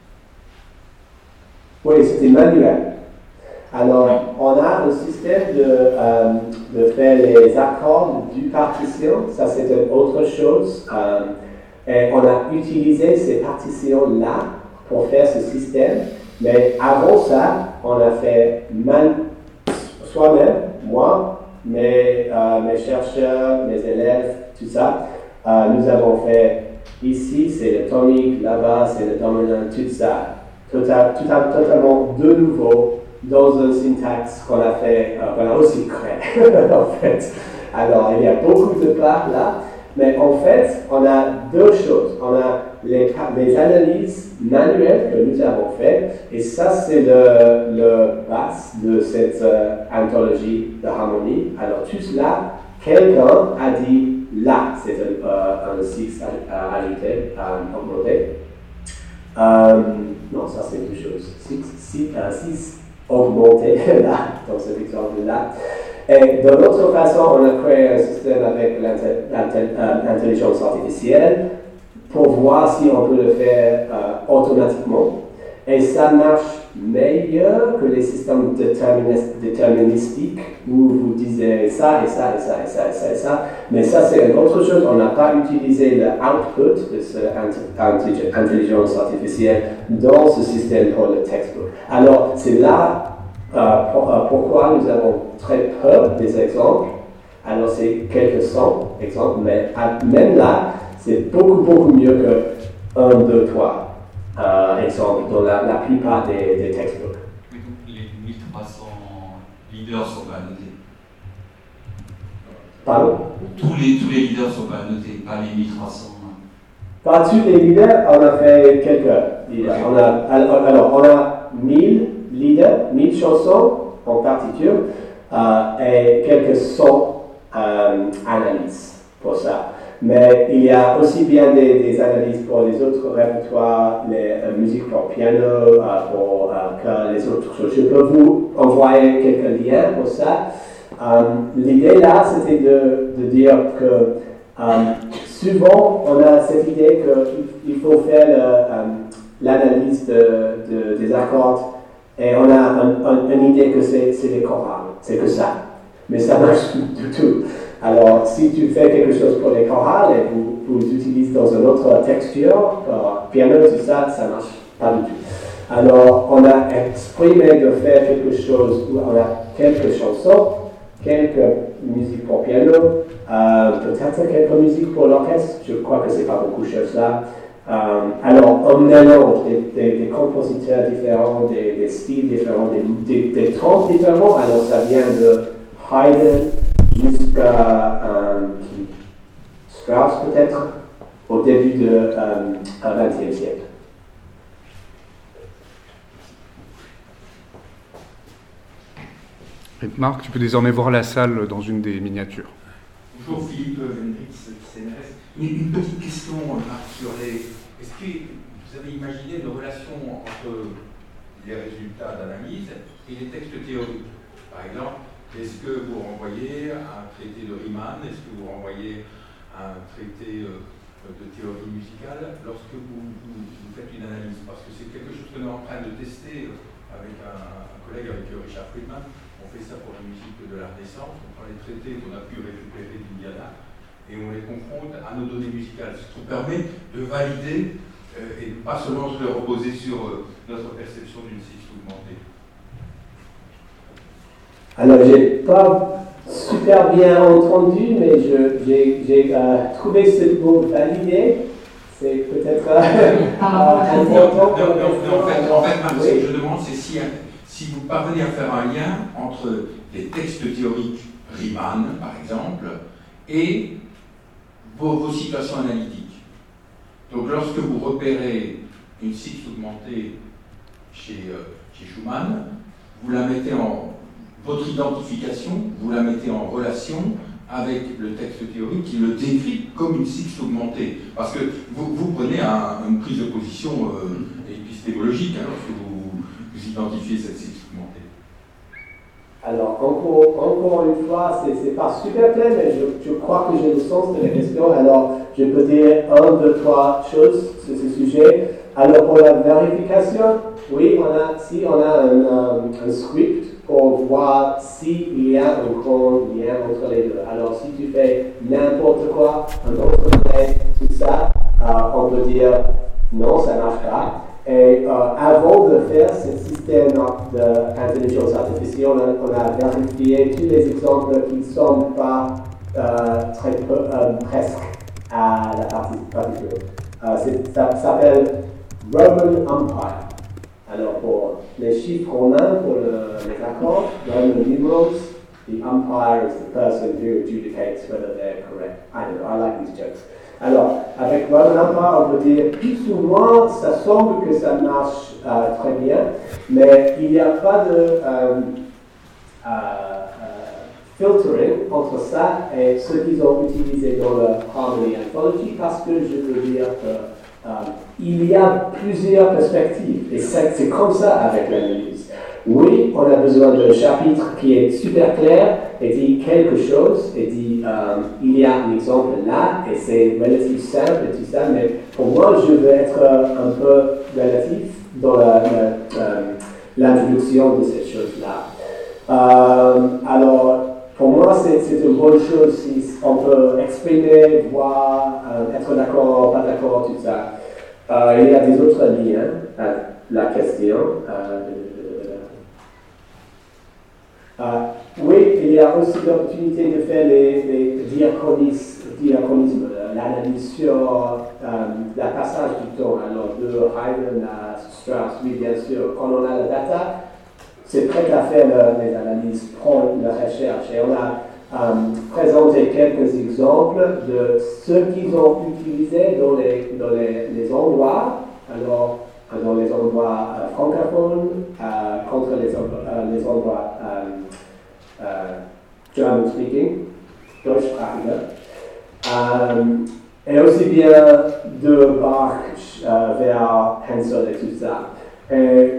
Oui, c'était manuel. Alors, on a un système de, euh, de faire les accords du partition, ça c'est une autre chose. Euh, et on a utilisé ces partitions-là pour faire ce système, mais avant ça, on a fait man- soi-même, moi, mes, euh, mes chercheurs, mes élèves, tout ça. Euh, nous avons fait ici, c'est le tonique, là-bas, c'est le dominant, tout ça. Total, total, totalement de nouveau dans un syntaxe qu'on a fait, euh, qu'on a aussi créé, en fait. Alors, il y a beaucoup de parts là, mais en fait, on a deux choses. On a les, les analyses manuelles que nous avons faites, et ça, c'est le, le base de cette euh, anthologie de harmonie. Alors, tout cela, quelqu'un a dit là, c'est un, euh, un six ajouté, un augmenté. Euh, non, ça c'est deux choses. six augmenté là, dans cet exemple-là. Et de l'autre façon, on a créé un système avec l'intelligence artificielle pour voir si on peut le faire euh, automatiquement. Et ça marche meilleur que les systèmes déterministiques où vous disiez ça et ça et ça et ça et ça et ça. Mais ça, c'est une autre chose. On n'a pas utilisé le output de cette intelligence artificielle dans ce système pour le textbook. Alors, c'est là euh, pour, euh, pourquoi nous avons très peu des exemples. Alors, c'est quelques cent exemples, mais à, même là, c'est beaucoup, beaucoup mieux que un, deux, trois. Euh, exemple dans la, la plupart des, des textbooks. Mais donc les mille trois cents leaders ne sont pas annotés. Pardon? Tous les, tous les leaders ne sont pas annotés, pas les mille trois cents. Pas tous les leaders, on a fait quelques leaders. Okay. On a, alors, on a mille leaders, mille chansons en partiture, euh, et quelques cent euh, analyses pour ça. Mais il y a aussi bien des, des analyses pour les autres répertoires, les euh, musiques pour piano, euh, pour euh, que les autres choses. Je peux vous envoyer quelques liens pour ça. Euh, l'idée là, c'était de, de dire que euh, souvent, on a cette idée qu'il faut faire le, euh, l'analyse de, de, des accords et on a un, un, une idée que c'est, c'est les chorales, c'est que ça. Mais ça marche du tout. Alors, si tu fais quelque chose pour les chorales et vous, vous utilisez dans une autre texture, pour piano, tout ça, ça ne marche pas du tout. Alors, on a exprimé de faire quelque chose où on a quelques chansons, quelques musiques pour piano, euh, peut-être quelques musiques pour l'orchestre, je crois que ce n'est pas beaucoup de choses là. Euh, alors, un mélange des, des, des compositeurs différents, des, des styles différents, des, des, des tons différents, alors ça vient de Haydn jusqu'à euh, Strauss peut-être, au début du euh, vingtième siècle. Et Marc, tu peux désormais voir la salle dans une des miniatures. Bonjour Philippe Hendrix, C N R S. Une, une petite question Marc, sur les... Est-ce que vous avez imaginé une relation entre les résultats d'analyse et les textes théoriques? Par exemple, est-ce que vous renvoyez à un traité de Riemann? Est-ce que vous renvoyez à un traité de théorie musicale lorsque vous, vous, vous faites une analyse? Parce que c'est quelque chose que nous sommes en train de tester avec un, un collègue, avec Richard Friedman. On fait ça pour la musique de la Renaissance. On prend les traités qu'on a pu récupérer d'Indiana et on les confronte à nos données musicales, ce qui permet de valider euh, et pas seulement se reposer sur euh, notre perception d'une sixte augmentée. Alors, j'ai pas super super bien entendu, mais je, j'ai, j'ai euh, trouvé ce mot validé. C'est peut-être euh, euh, important. Non, non, non, en fait, en fait Marc, oui. ce que je demande, c'est si, si vous parvenez à faire un lien entre les textes théoriques Riemann, par exemple, et vos, vos situations analytiques. Donc, lorsque vous repérez une sixte augmentée chez, euh, chez Schumann, vous la mettez en votre identification, vous la mettez en relation avec le texte théorique qui le décrit comme une sixte augmentée. Parce que vous, vous prenez un, une prise de position euh, épistémologique hein, lorsque vous, vous identifiez cette sixte augmentée. Alors, encore, encore une fois, c'est, c'est pas super clair, mais je, je crois que j'ai le sens de la question. Alors, je peux dire un, deux, trois choses sur ce sujet. Alors, pour la vérification, oui, on a, si on a un, un, un script pour voir s'il y a un grand lien entre les deux. Alors, si tu fais n'importe quoi, un autre trait, tout ça, euh, on peut dire non, ça ne marche pas. Et euh, avant de faire ce système d'intelligence artificielle, on a, on a vérifié tous les exemples qui ne sont pas euh, très peu, euh, presque à la partie particule. Euh, ça s'appelle Roman Empire. Alors, pour les chiffres romains, pour le, les accords, Roman numerals, the umpire is the person who adjudicates whether they're correct. I know, I like these jokes. Alors, avec Roman Empire, on peut dire plus ou moins, ça semble que ça marche euh, très bien, mais il n'y a pas de euh, euh, euh, filtering entre ça et ce qu'ils ont utilisé dans le Harmony Anthology, parce que je veux dire que Euh, il y a plusieurs perspectives, et c'est, c'est comme ça avec l'analyse. Oui, on a besoin d'un chapitre qui est super clair et dit quelque chose, et dit euh, il y a un exemple là, et c'est relativement simple et tout ça, mais pour moi, je veux être un peu relatif dans la, la, euh, l'introduction de cette chose-là. Euh, alors, pour moi, c'est, c'est une bonne chose si on peut exprimer, voir, euh, être d'accord, pas d'accord, tout ça. Euh, il y a des autres liens à la question. Euh, euh, oui, il y a aussi l'opportunité de faire les, les diachronismes, diachronismes, l'analyse sur euh, la passage du temps. Alors, de Haydn à Strauss, oui, bien sûr, quand on a la data, c'est prêt à faire le, les analyses, prendre la recherche. Et on a euh, présenté quelques exemples de ce qu'ils ont utilisé dans les, dans les, les endroits, alors dans les endroits euh, francophones, euh, contre les, euh, les endroits euh, euh, German speaking, Deutschsprachige. Euh, et aussi bien de Bach euh, vers Hensel et tout ça. Et,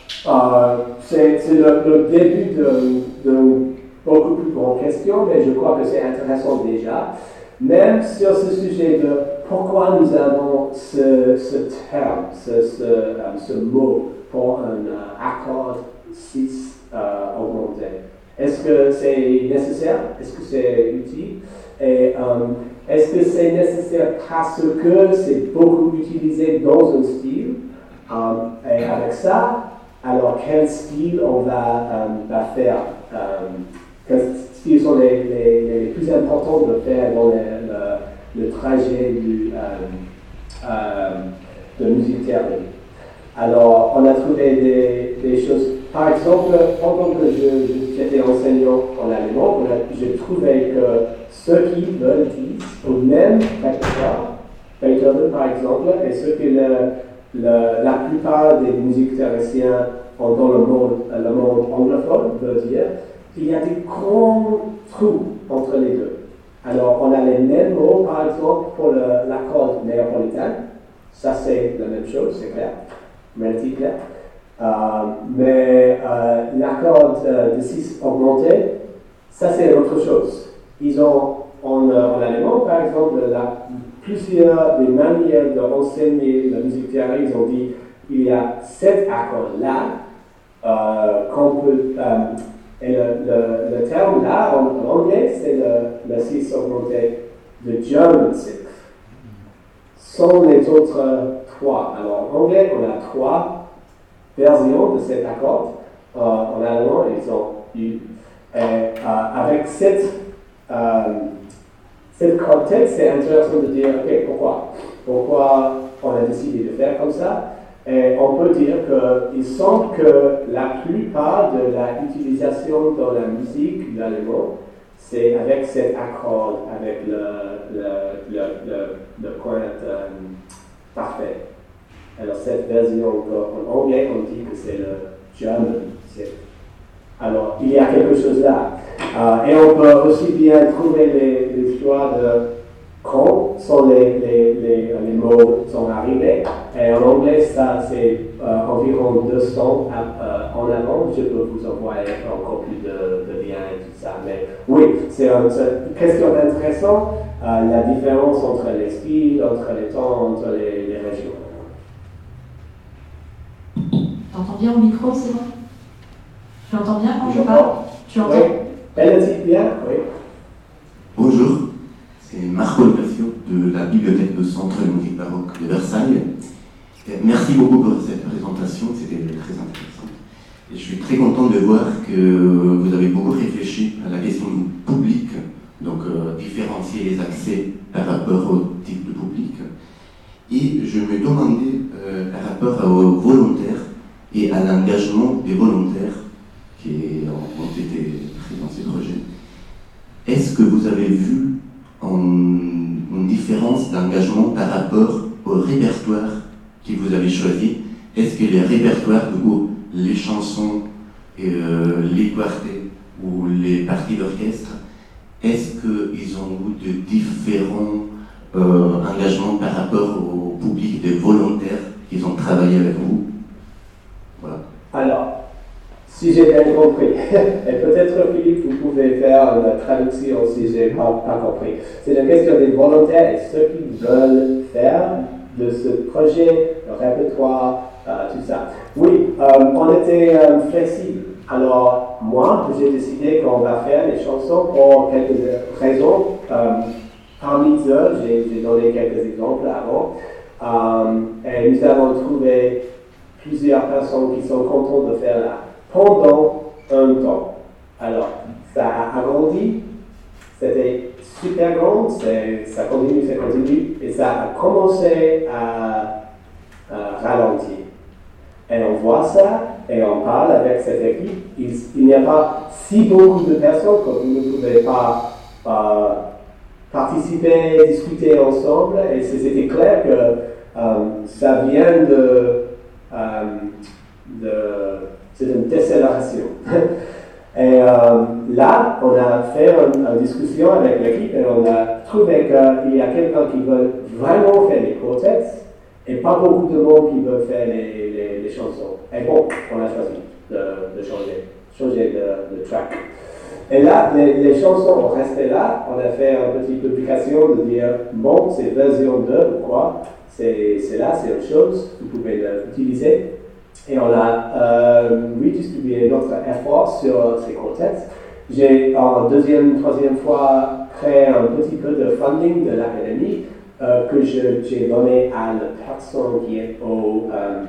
Euh, c'est, c'est le, le début de, de beaucoup plus grandes questions, mais je crois que c'est intéressant déjà. Même sur ce sujet de pourquoi nous avons ce, ce terme, ce, ce, um, ce mot pour un uh, accord six uh, augmenté. Est-ce que c'est nécessaire? Est-ce que c'est utile? Et um, est-ce que c'est nécessaire parce que c'est beaucoup utilisé dans un style? Um, et avec ça, alors, quel style on va, euh, va faire euh, Quels styles sont les, les, les plus importants de faire dans le, le, le trajet du, euh, euh, de musique théorique? Alors, on a trouvé des, des choses. Par exemple, pendant que je, je, j'étais enseignant en allemand, j'ai trouvé que ceux qui veulent disent au même répertoire, Beethoven par exemple, et ce que le, le, la plupart des musiques théoriciens dans le monde, le monde anglophone veut dire, il y a des grands trous entre les deux. Alors, on a les mêmes mots, par exemple, pour le, l'accord néapolitain. Ça, c'est la même chose, c'est clair, relativement clair. Euh, mais euh, l'accord de, de six augmenté, ça, c'est autre chose. Ils ont, en, en allemand, par exemple, la, plusieurs des manières d'enseigner la musique théorique, ils ont dit il y a sept accords là, euh, qu'on peut. Euh, et le, le, le terme là, en, en anglais, c'est le, le six augmenté, le German six. Sont les autres trois. Alors en anglais, on a trois versions de cet accord. Euh, en allemand, ils ont eu. Et, euh, avec cette euh, cette contexte, c'est intéressant de dire, ok, pourquoi Pourquoi on a décidé de faire comme ça? Et on peut dire qu'il semble que la plupart de l'utilisation dans la musique d'allemand, c'est avec cet accord, avec le, le, le, le, le point euh, parfait. Alors cette version, en anglais, on dit que c'est le German. Alors il y a quelque chose là. Euh, et on peut aussi bien trouver les, les choix de quand sont les, les, les, les mots sont arrivés. Et en anglais, ça c'est euh, environ deux cents euh, en avant. Je peux vous envoyer encore plus de, de liens et tout ça. Mais oui, c'est une, une question intéressante, euh, la différence entre les styles, entre les temps, entre les, les régions. T'entends bien au micro, c'est bon? Tu entends bien quand je parle? Tu entends? Oui. Elle dit bien, oui. Bonjour. C'est Marco Lepasio de la bibliothèque de Centre de musique baroque de Versailles. Merci beaucoup pour cette présentation, c'était très intéressant. Et je suis très content de voir que vous avez beaucoup réfléchi à la question du public, donc euh, différencier les accès par rapport au type de public. Et je me demandais euh, par rapport aux volontaires et à l'engagement des volontaires qui ont été pris dans ces projets. Est-ce que vous avez vu une différence d'engagement par rapport au répertoire que vous avez choisi? Est-ce que les répertoires, ou les chansons, euh, les quartets ou les parties d'orchestre, est-ce qu'ils ont eu de différents euh, engagements par rapport au public des volontaires qui ont travaillé avec vous? Voilà. Alors, si j'ai bien compris, et peut-être Philippe, vous pouvez faire la traduction si j'ai pas, pas compris. C'est la question des volontaires et ceux qui veulent faire de ce projet, le répertoire, euh, tout ça. Oui, euh, on était euh, flexible. Alors, moi, j'ai décidé qu'on va faire des chansons pour quelques raisons. Euh, parmi eux, j'ai, j'ai donné quelques exemples avant. Euh, et nous avons trouvé plusieurs personnes qui sont contentes de faire là. Pendant un temps. Alors, ça a agrandi, c'était super grand, c'est, ça continue, ça continue, et ça a commencé à, à ralentir. Et on voit ça, et on parle avec cette équipe. Il, il n'y a pas si beaucoup de personnes que vous ne pouvez pas euh, participer, discuter ensemble, et c'était clair que euh, ça vient de... Euh, de c'est une décélération. Et euh, là, on a fait une, une discussion avec l'équipe et on a trouvé qu'il y a quelqu'un qui veut vraiment faire les quartets et pas beaucoup de monde qui veut faire les, les, les chansons. Et bon, on a choisi de, de changer, changer de, de track. Et là, les, les chansons ont resté là. On a fait une petite publication de dire, bon, c'est version deux ou quoi, c'est, c'est là, c'est autre chose, vous pouvez l'utiliser. Et on a euh, redistribué notre effort sur ces quartets. J'ai en deuxième, troisième fois créé un petit peu de funding de l'académie euh, que je, j'ai donné à la personne qui est au euh,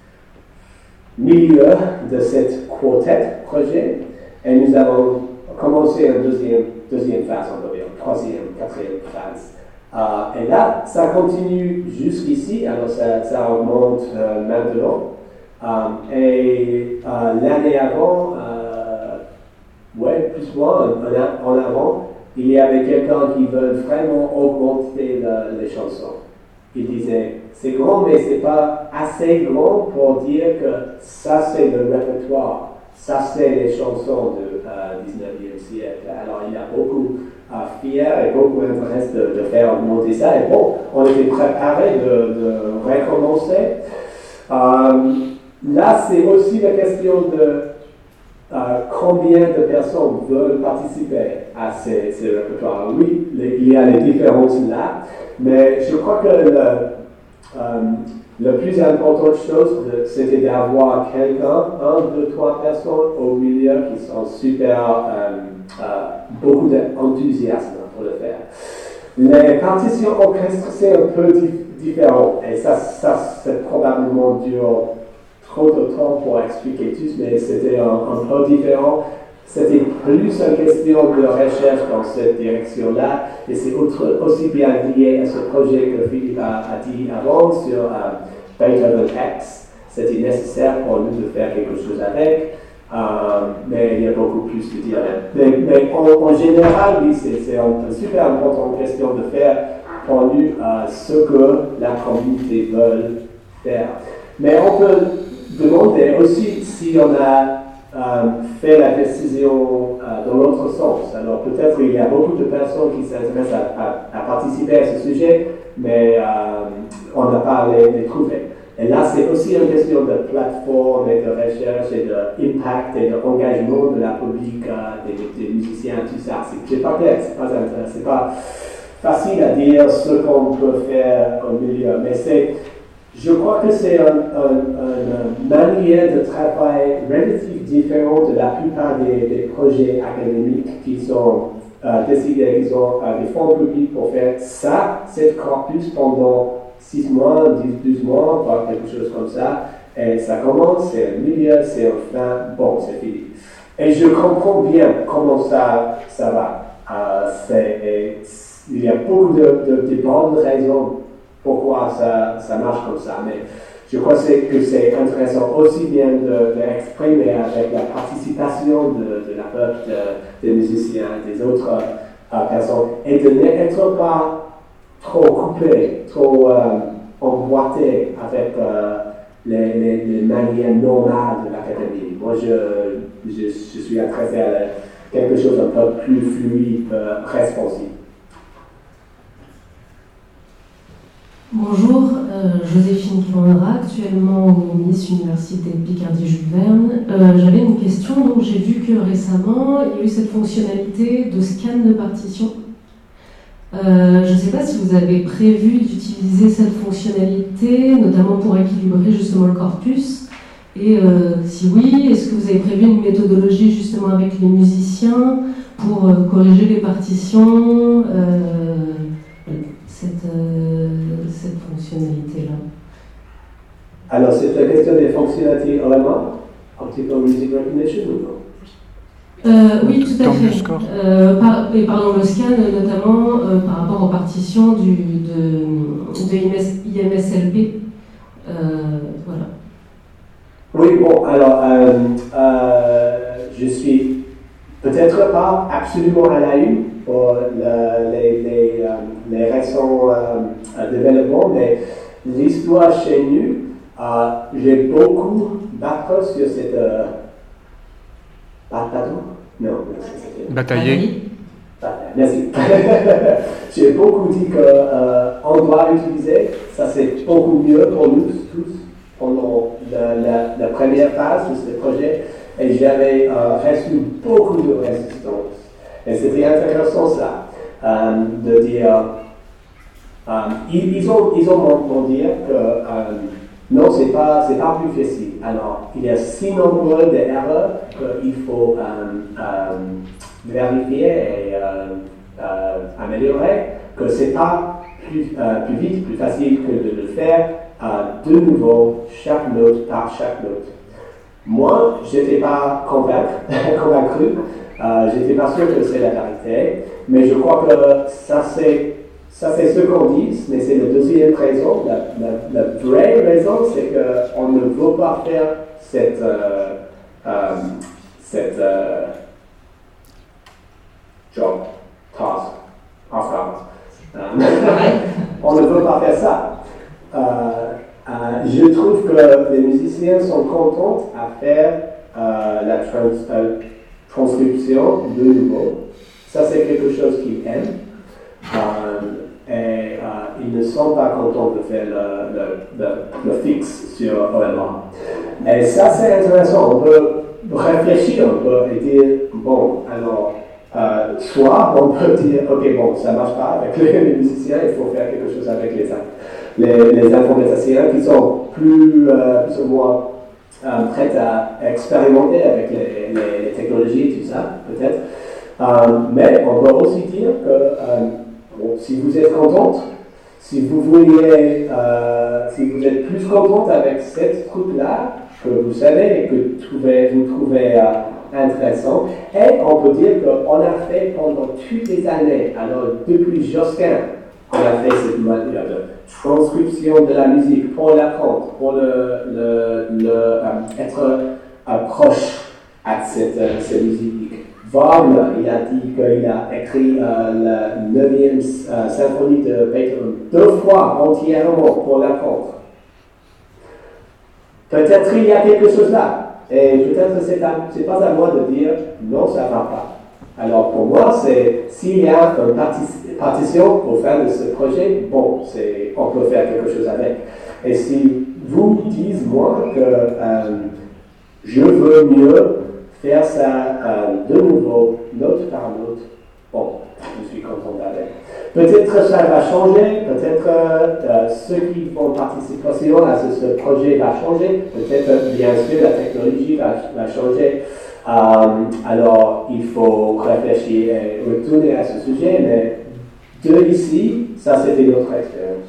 milieu de cette quartet projet. Et nous avons commencé une deuxième, deuxième phase, on peut dire, troisième, quatrième phase. Euh, et là, ça continue jusqu'ici, alors ça, ça augmente euh, maintenant. Um, et uh, l'année avant, uh, ouais, plus ou moins, en, en avant, il y avait quelqu'un qui veut vraiment augmenter le, les chansons. Il disait, c'est grand, mais c'est pas assez grand pour dire que ça c'est le répertoire, ça c'est les chansons du uh, dix-neuvième siècle. Alors il y a beaucoup uh, fiers et beaucoup intéressés de, de faire augmenter ça. Et bon, on était préparés de, de recommencer. Um, Là, c'est aussi la question de euh, combien de personnes veulent participer à ces, ces répertoires. Oui, les, il y a les différences là, mais je crois que le, euh, la plus importante chose, c'était d'avoir quelqu'un, un, deux, trois personnes au milieu qui sont super, euh, euh, beaucoup d'enthousiasme pour le faire. Les partitions orchestres, c'est un peu dif- différent, et ça, ça c'est probablement dur trop de temps pour expliquer tout, mais c'était un, un peu différent. c'était plus une question de recherche dans cette direction-là, et c'est autre, aussi bien lié à ce projet que Philippe a, a dit avant sur euh, Beethoven X. C'était nécessaire pour nous de faire quelque chose avec, euh, mais il y a beaucoup plus de dire. Mais, mais en, en général, oui, c'est, c'est une super importante question de faire pour nous euh, ce que la communauté veut faire. Mais on peut demander aussi si on a euh, fait la décision euh, dans l'autre sens. Alors peut-être il y a beaucoup de personnes qui s'intéressent à, à, à participer à ce sujet, mais euh, on n'a pas les, les trouvé. Et là, c'est aussi une question de plateforme et de recherche et d'impact et d'engagement de la public, euh, des, des musiciens, tout ça. C'est, c'est pas clair, c'est pas, c'est pas facile à dire ce qu'on peut faire au milieu, mais c'est, je crois que c'est une un, un manière de travail relativement différente de la plupart des, des projets académiques qui sont euh, décidés, qui ont euh, des fonds publics pour faire ça, cette corpus pendant six mois, dix, douze mois, voire quelque chose comme ça. Et ça commence, c'est un milieu, c'est un fin, bon, c'est fini. Et je comprends bien comment ça, ça va. Euh, c'est, il y a beaucoup de, de, de bonnes raisons pourquoi ça, ça marche comme ça. Mais je crois que c'est intéressant aussi bien d'exprimer de avec la participation de, de la peuple, de, des musiciens, des autres euh, personnes, et de n'être pas trop coupé, trop euh, emboîté avec euh, les, les, les manières normales de l'académie. Moi, je, je, je suis intéressé à quelque chose un peu plus fluide, euh, responsive. Bonjour, euh, Joséphine Clandra, actuellement au Miss Université de Picardie-Jules Verne. Euh, j'avais une question, donc j'ai vu que récemment, il y a eu cette fonctionnalité de scan de partition. Euh, je ne sais pas si vous avez prévu d'utiliser cette fonctionnalité, notamment pour équilibrer justement le corpus. Et euh, si oui, est-ce que vous avez prévu une méthodologie justement avec les musiciens pour euh, corriger les partitions, euh, cette, euh, cette fonctionnalité-là? Alors, c'est la question des fonctionnalités O M A, Optical Music Recognition, ou non? Euh, oui, tout à fait. Euh, par, et pardon, le scan, notamment euh, par rapport aux partitions du, de, de I M S L P. Euh, voilà. Oui, bon, alors, euh, euh, je suis peut-être pas absolument à la une pour le, les, les, euh, les récents euh, développements, mais l'histoire chez nous, euh, j'ai beaucoup battu sur cette. Euh, Pardon? Non, c'est Batailler. Merci. J'ai beaucoup dit qu'on euh, doit utiliser, ça c'est beaucoup mieux pour nous tous pendant la, la, la première phase de ce projet, et j'avais euh, reçu beaucoup de résistance. Et c'était intéressant ça, euh, de dire, euh, ils, ils ont, ils ont m'ont dire que euh, non, c'est pas, c'est pas plus facile. Alors, il y a si nombreux d'erreurs qu'il faut euh, euh, vérifier et euh, euh, améliorer, que c'est pas plus, euh, plus vite, plus facile que de le faire euh, de nouveau, chaque note par chaque note. Moi, j'étais pas convaincu, convaincu euh, j'étais pas sûr que c'est la vérité, mais je crois que ça c'est Ça, c'est ce qu'on dit, mais c'est la deuxième raison. La, la, la vraie raison, c'est qu'on ne veut pas faire cette, euh, euh, cette euh, job, task, ensemble. On ne veut pas faire ça. Euh, euh, je trouve que les musiciens sont contents à faire euh, la trans, euh, transcription de nouveau. Ça, c'est quelque chose qu'ils aiment. Euh, et euh, ils ne sont pas contents de faire le, le, le, le fixe sur O M A. Et ça, c'est intéressant. On peut réfléchir un peu et dire, bon, alors, euh, soit on peut dire, ok, bon, ça ne marche pas avec les, les musiciens, il faut faire quelque chose avec les, les, les informaticiens qui sont plus, euh, plus ou moins euh, prêts à expérimenter avec les, les, les technologies et tout ça, peut-être. Euh, mais on peut aussi dire que euh, bon, si vous êtes contente, si vous vouliez, euh, si vous êtes plus contente avec cette truc-là, que vous savez et que trouvez, vous trouvez euh, intéressant. Et on peut dire qu'on a fait pendant toutes les années, alors depuis Josquin, on a fait cette manière de transcription de la musique pour l'apprendre, pour le, le, le, euh, être euh, proche à cette, euh, cette musique. Wagner, il a dit qu'il a écrit euh, la neuvième euh, symphonie de Beethoven deux fois entièrement pour l'apprendre. Peut-être il y a quelque chose là, et peut-être c'est, à, c'est pas à moi de dire non, ça ne va pas. Alors pour moi, c'est s'il y a une partic- partition pour faire de ce projet, bon, c'est, on peut faire quelque chose avec. Et si vous dites moi que euh, je veux mieux faire ça euh, de nouveau, note par note, bon, je suis content avec. Peut-être ça va changer, peut-être euh, ceux qui font participation à ce, ce projet va changer, peut-être bien sûr la technologie va, va changer. Euh, alors il faut réfléchir et retourner à ce sujet, mais de ici, ça c'était notre expérience.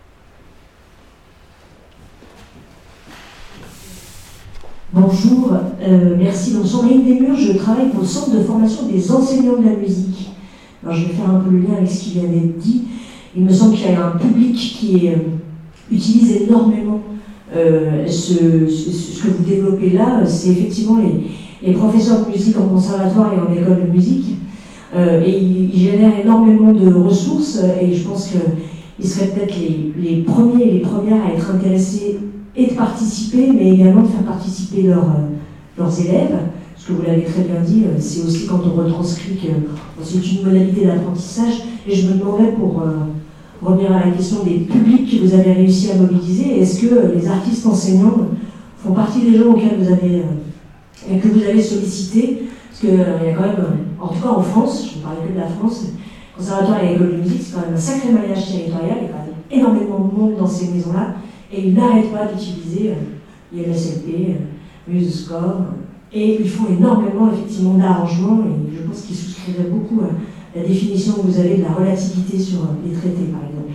Bonjour, euh, merci. Donc, sur Ligne des Murs, je travaille pour le centre de formation des enseignants de la musique. Alors, je vais faire un peu le lien avec ce qui vient d'être dit. Il me semble qu'il y a un public qui est, euh, utilise énormément euh, ce, ce, ce que vous développez là. C'est effectivement les, les professeurs de musique en conservatoire et en école de musique. Euh, et ils, ils génèrent énormément de ressources et je pense qu'ils seraient peut-être les, les premiers et les premières à être intéressés et de participer, mais également de faire participer leurs, euh, leurs élèves. Parce que vous l'avez très bien dit, euh, c'est aussi quand on retranscrit que euh, c'est une modalité d'apprentissage. Et je me demandais, pour euh, revenir à la question des publics que vous avez réussi à mobiliser, est-ce que euh, les artistes enseignants font partie des gens auxquels vous avez, euh, que vous avez sollicité? Parce qu'il euh, y a quand même, euh, en tout cas en France, je ne parlais que de la France, conservatoire et école de musique, c'est quand même un sacré maillage territorial, il y a quand même énormément de monde dans ces maisons-là. Et ils n'arrêtent pas d'utiliser euh, I L S L P, euh, MuseScore, euh, et ils font énormément effectivement d'arrangements, et je pense qu'ils souscriraient beaucoup à la définition que vous avez de la relativité sur euh, les traités, par exemple.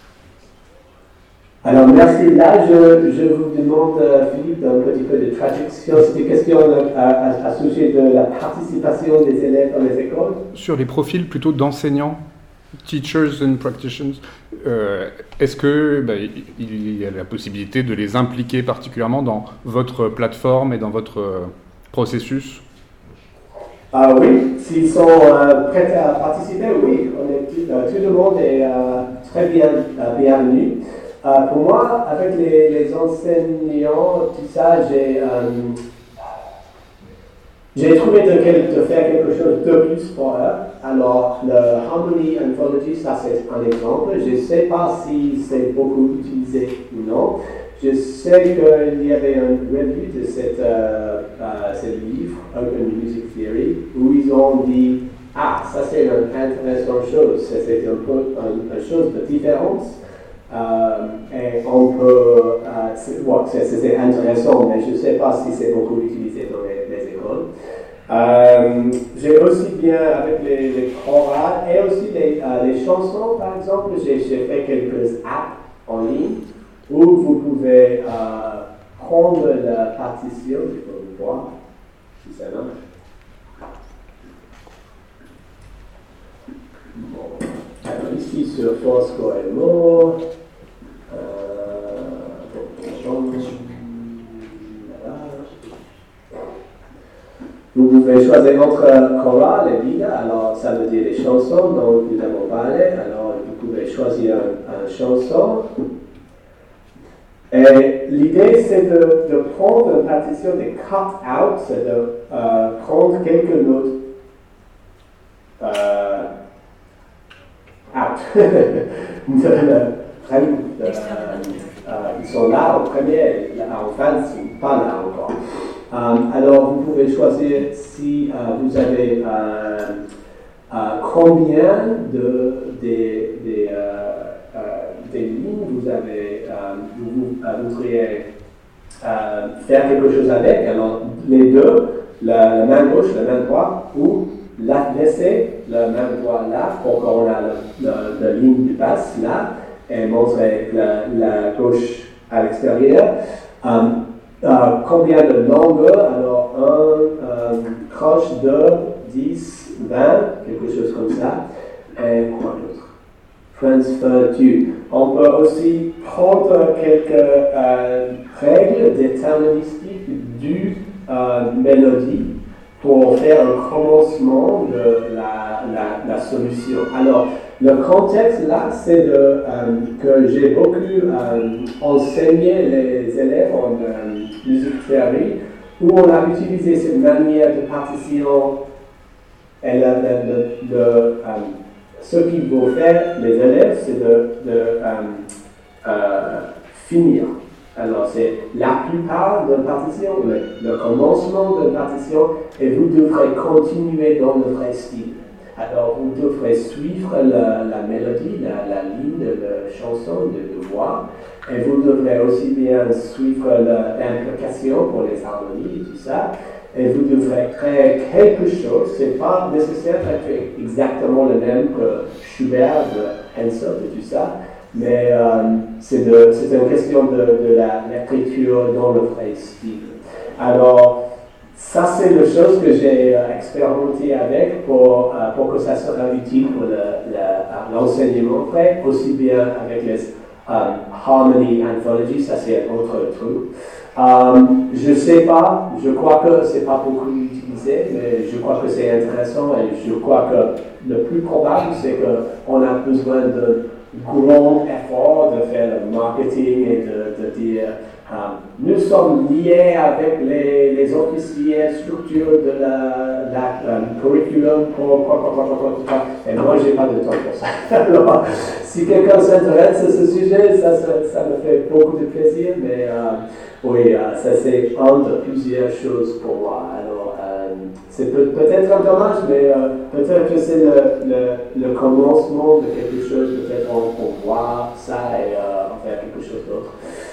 Alors merci. Là, je, je vous demande, euh, Philippe, un petit peu de traduction. C'est des questions à, à, à sujet de la participation des élèves dans les écoles. Sur les profils plutôt d'enseignants, teachers and practitioners, euh, est-ce que bah, il y a la possibilité de les impliquer particulièrement dans votre plateforme et dans votre euh, processus? Ah oui, s'ils sont euh, prêts à participer, oui, on est tout, euh, tout le monde est euh, très bien euh, bienvenu. Euh, pour moi, avec les, les enseignants, tout ça, j'ai euh, J'ai trouvé de, de faire quelque chose de plus pour eux. Alors, le Harmony Anthology, ça c'est un exemple. Je ne sais pas si c'est beaucoup utilisé ou non. Je sais qu'il y avait un review de cette, euh, euh, ce livre, Open Music Theory, où ils ont dit « Ah, ça c'est une intéressante chose, c'est un peu une, une chose de différence. Euh, et on peut, euh, c'est, bon, c'est, c'est intéressant, mais je ne sais pas si c'est beaucoup utilisé dans les, les écoles. Euh, j'ai aussi bien avec les, les chorales et aussi les, euh, les chansons, par exemple, j'ai, j'ai fait quelques apps en ligne où vous pouvez euh, prendre la partition, je peux vous voir si ça marche. Bon. Alors ici sur Foursquare et More, euh, vous pouvez choisir entre chorale et vida, alors ça veut dire les chansons dont nous avons parlé, alors vous pouvez choisir une chanson. Et l'idée c'est de, de prendre une partition de cut out, c'est de euh, prendre quelques notes euh, out. de, de, de, euh, ils sont là au premier, là, en fin, ils ne sont pas là encore. Um, alors, vous pouvez choisir si euh, vous avez euh, euh, combien de, des, des, euh, euh, des lignes vous avez, euh, vous, vous voudriez euh, faire quelque chose avec. Alors, les deux, la, la main gauche, la main droite, ou la, laisser la main droite là pour qu'on a la ligne de basse là et montrer la, la gauche à l'extérieur. Um, Euh, combien de longueur? Alors, un euh, croche, deux, dix, vingt, quelque chose comme ça. Et quoi d'autre? Transfer to. On peut aussi prendre quelques euh, règles déterministiques du euh, mélodie pour faire un commencement de la, la, la solution. Alors, le contexte là, c'est de, euh, que j'ai beaucoup euh, enseigné les élèves en euh, musique théorie, où on a utilisé cette manière de partition et le, le, le, le, euh, ce qu'il faut faire, les élèves, c'est de, de euh, euh, finir. Alors, c'est la plupart de la partition, le, le commencement de la partition, et vous devrez continuer dans le vrai style. Alors, vous devrez suivre la, la mélodie, la, la ligne de la chanson, de, de voix, et vous devrez aussi bien suivre l'implication pour les harmonies et tout ça, et vous devrez créer quelque chose. Ce n'est pas nécessaire d'être exactement le même que Schubert, de Henselt et tout ça, mais euh, c'est une question de, de l'écriture dans le vrai style. Alors, ça, c'est la chose que j'ai euh, expérimenté avec pour, euh, pour que ça soit utile pour l'enseignement le, après, aussi bien avec les um, harmony anthology, ça c'est un autre truc. Um, je ne sais pas, je crois que ce n'est pas beaucoup utilisé, mais je crois que c'est intéressant et je crois que le plus probable, c'est qu'on a besoin de grand effort de faire le marketing et de, de dire Um, nous sommes liés avec les, les officiels structures de la, la, la curriculum pour, pour, pour, pour, pour, pour, et moi j'ai pas de temps pour ça. Alors, si quelqu'un s'intéresse à ce sujet, ça, ça, ça me fait beaucoup de plaisir, mais euh, oui, euh, ça c'est un de plusieurs choses pour moi. Alors, euh, c'est peut, peut-être un dommage, mais euh, peut-être que c'est le, le, le commencement de quelque chose, peut-être on peut voir ça et euh, en faire quelque chose d'autre.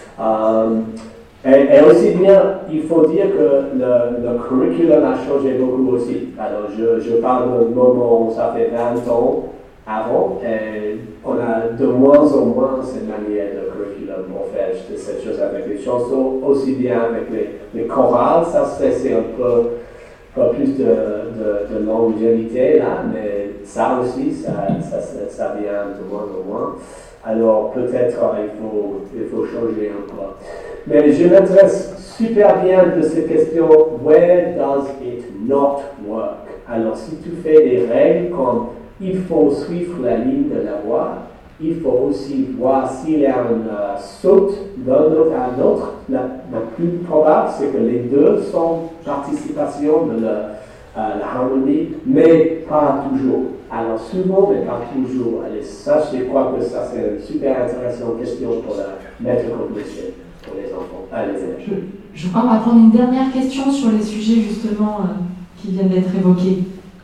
Um, et, et aussi bien, il faut dire que le, le curriculum a changé beaucoup aussi. Alors, je, je parle d'un moment où ça fait vingt ans avant, et on a de moins en moins cette manière de curriculum pour faire cette chose avec les chansons, aussi bien avec les, les chorales. Ça, c'est un peu, peu plus de, de, de longévité là, mais ça aussi, ça, ça, ça, ça vient de moins en moins. Alors peut-être il faut, il faut changer un peu. Mais je m'intéresse super bien de ces questions. Where does it not work? Alors si tu fais des règles comme il faut suivre la ligne de la voix, il faut aussi voir s'il y a un uh, saut d'un note à un autre. La, la plus probable, c'est que les deux sont participation de la, uh, la harmonie, mais pas toujours. Alors souvent, mais pas toujours. Et ça, je crois que ça, c'est une super intéressante question pour la métacognition pour les enfants, ah, les élèves. Je, je crois qu'on va prendre une dernière question sur les sujets justement euh, qui viennent d'être évoqués.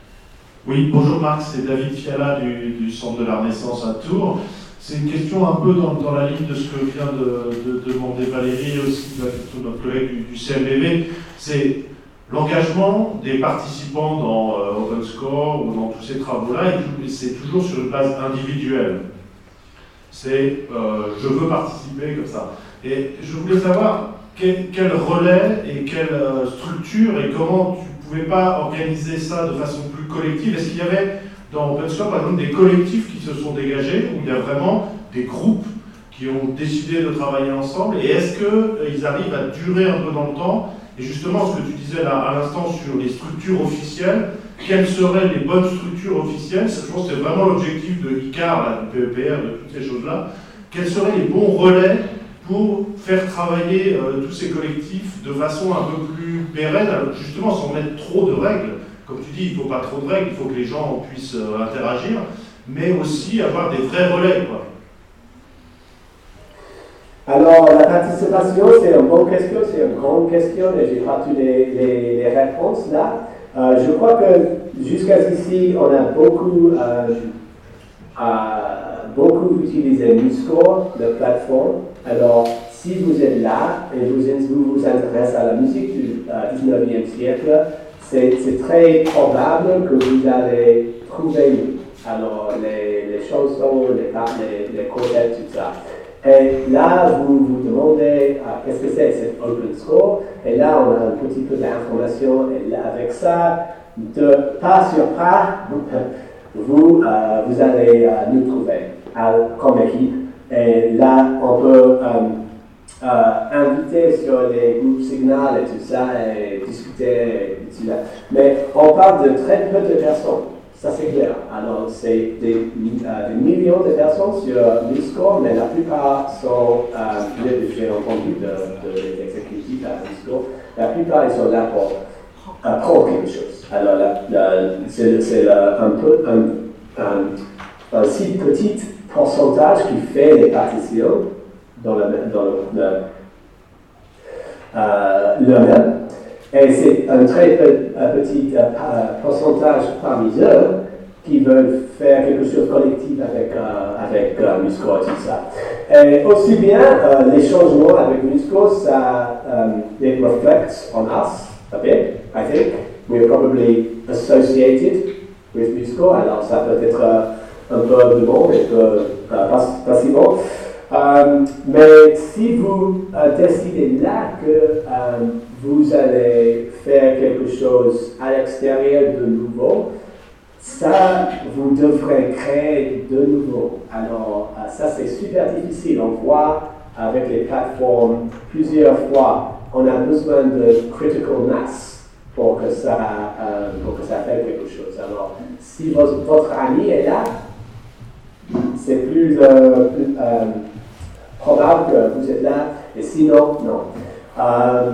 Oui, bonjour Marc, c'est David Fiala du, du Centre de la Renaissance à Tours. C'est une question un peu dans, dans la ligne de ce que vient de, de demander Valérie et aussi de la question de notre collègue du, du C M B V. C'est l'engagement des participants dans euh, OpenScore ou dans tous ces travaux-là, c'est toujours sur une base individuelle. C'est euh, je veux participer comme ça. Et je voulais savoir quel, quel relais et quelle euh, structure et comment tu ne pouvais pas organiser ça de façon plus collective. Est-ce qu'il y avait dans OpenScore par exemple des collectifs qui se sont dégagés où il y a vraiment des groupes qui ont décidé de travailler ensemble et est-ce qu'ils euh, arrivent à durer un peu dans le temps? Et justement, ce que tu disais là à l'instant sur les structures officielles, quelles seraient les bonnes structures officielles? Je pense que c'est vraiment l'objectif de I C A R, là, du P E P R, de toutes ces choses-là. Quels seraient les bons relais pour faire travailler euh, tous ces collectifs de façon un peu plus pérenne, alors justement sans mettre trop de règles? Comme tu dis, il ne faut pas trop de règles, il faut que les gens puissent euh, interagir, mais aussi avoir des vrais relais, quoi. Alors, la participation, c'est une bonne question, c'est une grande question, et je n'ai pas toutes les, les, les réponses là. Euh, je crois que jusqu'à-ici, on a beaucoup, euh, euh, beaucoup utilisé MuseScore, la plateforme. Alors, si vous êtes là et vous vous, vous intéressez à la musique du euh, dix-neuvième siècle, c'est très probable que vous allez trouver alors, les, les chansons, les, les, les quartets, tout ça. Et là, vous vous demandez ah, qu'est-ce que c'est cet open score. Et là, on a un petit peu d'informations. Et là, avec ça, de pas sur pas, vous, euh, vous allez euh, nous trouver euh, comme équipe. Et là, on peut euh, euh, inviter sur les groupes Signal et tout ça, et discuter et tout ça. Mais on parle de très peu de personnes. Ça c'est clair. Alors c'est des, euh, des millions de personnes sur MuseScore, mais la plupart sont, euh, j'ai entendu de, de, des exécutifs à MuseScore, la plupart ils sont là pour apprendre quelque chose. Alors la, la, c'est, c'est la, un peu un, un, un si petit pourcentage qui fait les partitions dans le, dans le, le, euh, le même. Et c'est un très petit euh, pourcentage parmi eux qui veulent faire quelque chose de collectif avec, euh, avec euh, MuseScore et tout ça. Et aussi bien, euh, les changements avec MuseScore, ça um, it reflects on us a bit, I think. We're probably associated with MuseScore, alors ça peut être euh, un peu de bon et peu euh, passivement. Um, mais si vous euh, décidez là que euh, vous allez faire quelque chose à l'extérieur de nouveau, ça, vous devrez créer de nouveau. Alors, euh, ça, c'est super difficile. On voit avec les plateformes plusieurs fois, on a besoin de critical mass pour que ça, euh, pour que ça fasse quelque chose. Alors, si votre, votre ami est là, c'est plus, euh, plus euh, probable que vous êtes là, et sinon, non. Euh,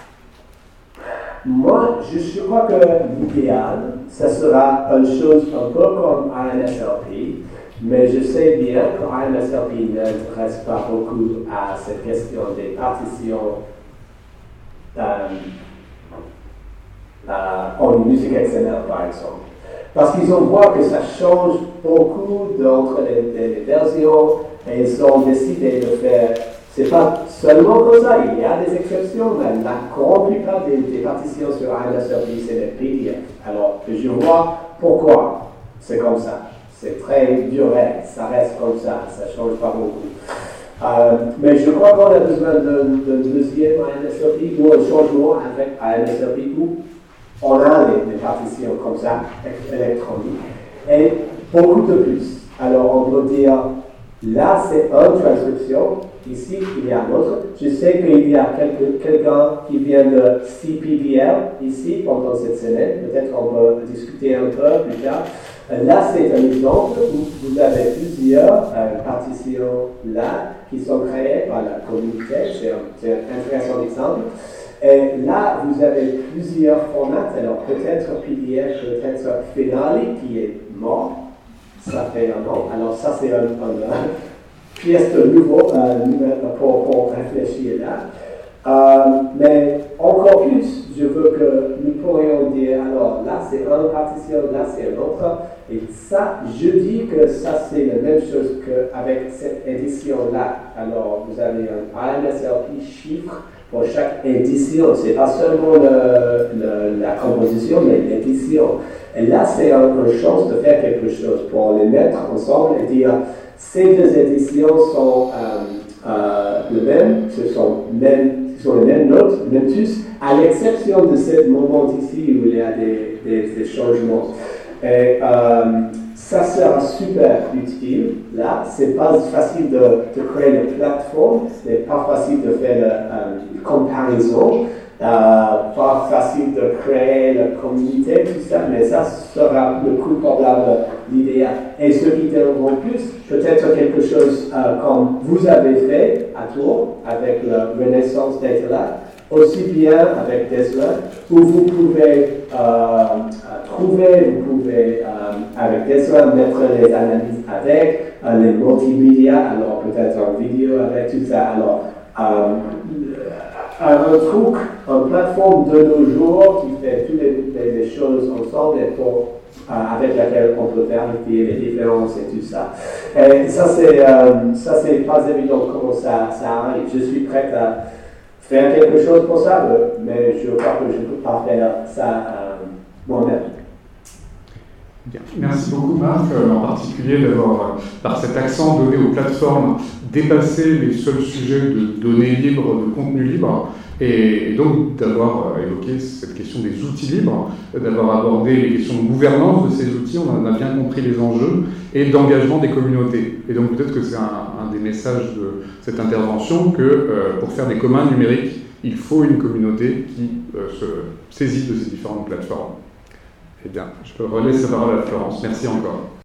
moi, je, je crois que l'idéal, ça sera une chose un peu comme I M S L P, mais je sais bien que I M S L P n'intéresse pas beaucoup à cette question des partitions euh, euh, en musique X M L, par exemple. Parce qu'ils ont vu que ça change beaucoup entre les, les, les versions, et ils ont décidé de faire. C'est pas seulement comme ça, il y a des exceptions, mais la grande plupart des, des partitions sur I M S L P, c'est des P D F. Alors, je vois pourquoi c'est comme ça. C'est très duré, ça reste comme ça, ça ne change pas beaucoup. Euh, mais je crois qu'on a besoin d'un deuxième I M S L P ou un changement avec I M S L P où on a des, des partitions comme ça, électroniques, et beaucoup de plus. Alors, on peut dire, là, c'est une transcription. Ici, il y a un autre. Je sais qu'il y a quelqu'un qui vient de C P D L ici pendant cette semaine. Peut-être on peut discuter un peu plus tard. Là, c'est un exemple où vous avez plusieurs euh, partitions là qui sont créées par la communauté. C'est un, c'est un intéressant exemple. Et là, vous avez plusieurs formats. Alors, peut-être P D F, peut-être Finale qui est mort. Ça fait un an. Alors, ça, c'est un, un pièce de nouveau euh, pour, pour réfléchir là. Euh, mais encore plus, je veux que nous pourrions dire, alors là c'est une partition, là c'est une autre. Et ça, je dis que ça c'est la même chose qu'avec cette édition-là. Alors vous avez un I M S L P chiffre pour chaque édition. Ce n'est pas seulement le, le, la composition, mais l'édition. Et là c'est une, une chance de faire quelque chose pour les mettre ensemble et dire, ces deux éditions sont euh, euh, les mêmes, ce sont, même, ce sont les mêmes notes, même tous, à l'exception de ce moment ici où il y a des, des, des changements. Et euh, ça sera super utile. Là, c'est pas facile de, de créer une plateforme, c'est pas facile de faire une euh, comparaison. Euh, pas facile de créer la communauté, tout ça, mais ça sera le plus probable l'idéal. Et ce qui t'aidera plus, peut-être quelque chose euh, comme vous avez fait à Tours avec la Renaissance Data Lab, aussi bien avec Desla, où vous pouvez euh, trouver, vous pouvez euh, avec Desla mettre les analyses avec, euh, les multimédia, alors peut-être en vidéo avec tout ça. Alors, euh, un truc, une plateforme de nos jours qui fait toutes les, les, les choses ensemble et pour, euh, avec laquelle on peut vérifier les différences et tout ça. Et ça, c'est euh, ça, c'est pas évident comment ça, ça arrive. Je suis prête à faire quelque chose pour ça, mais je crois que je ne peux pas faire ça euh, moi-même. Bien. Merci beaucoup Marc, euh, en particulier d'avoir, euh, par cet accent donné aux plateformes, dépassé les seuls sujets de données libres, de contenu libre, et, et donc d'avoir euh, évoqué cette question des outils libres, euh, d'avoir abordé les questions de gouvernance de ces outils, on en a bien compris les enjeux, et d'engagement des communautés. Et donc peut-être que c'est un, un des messages de cette intervention que euh, pour faire des communs numériques, il faut une communauté qui euh, se saisit de ces différentes plateformes. Eh bien, je peux relaisser la parole à Florence. Merci encore.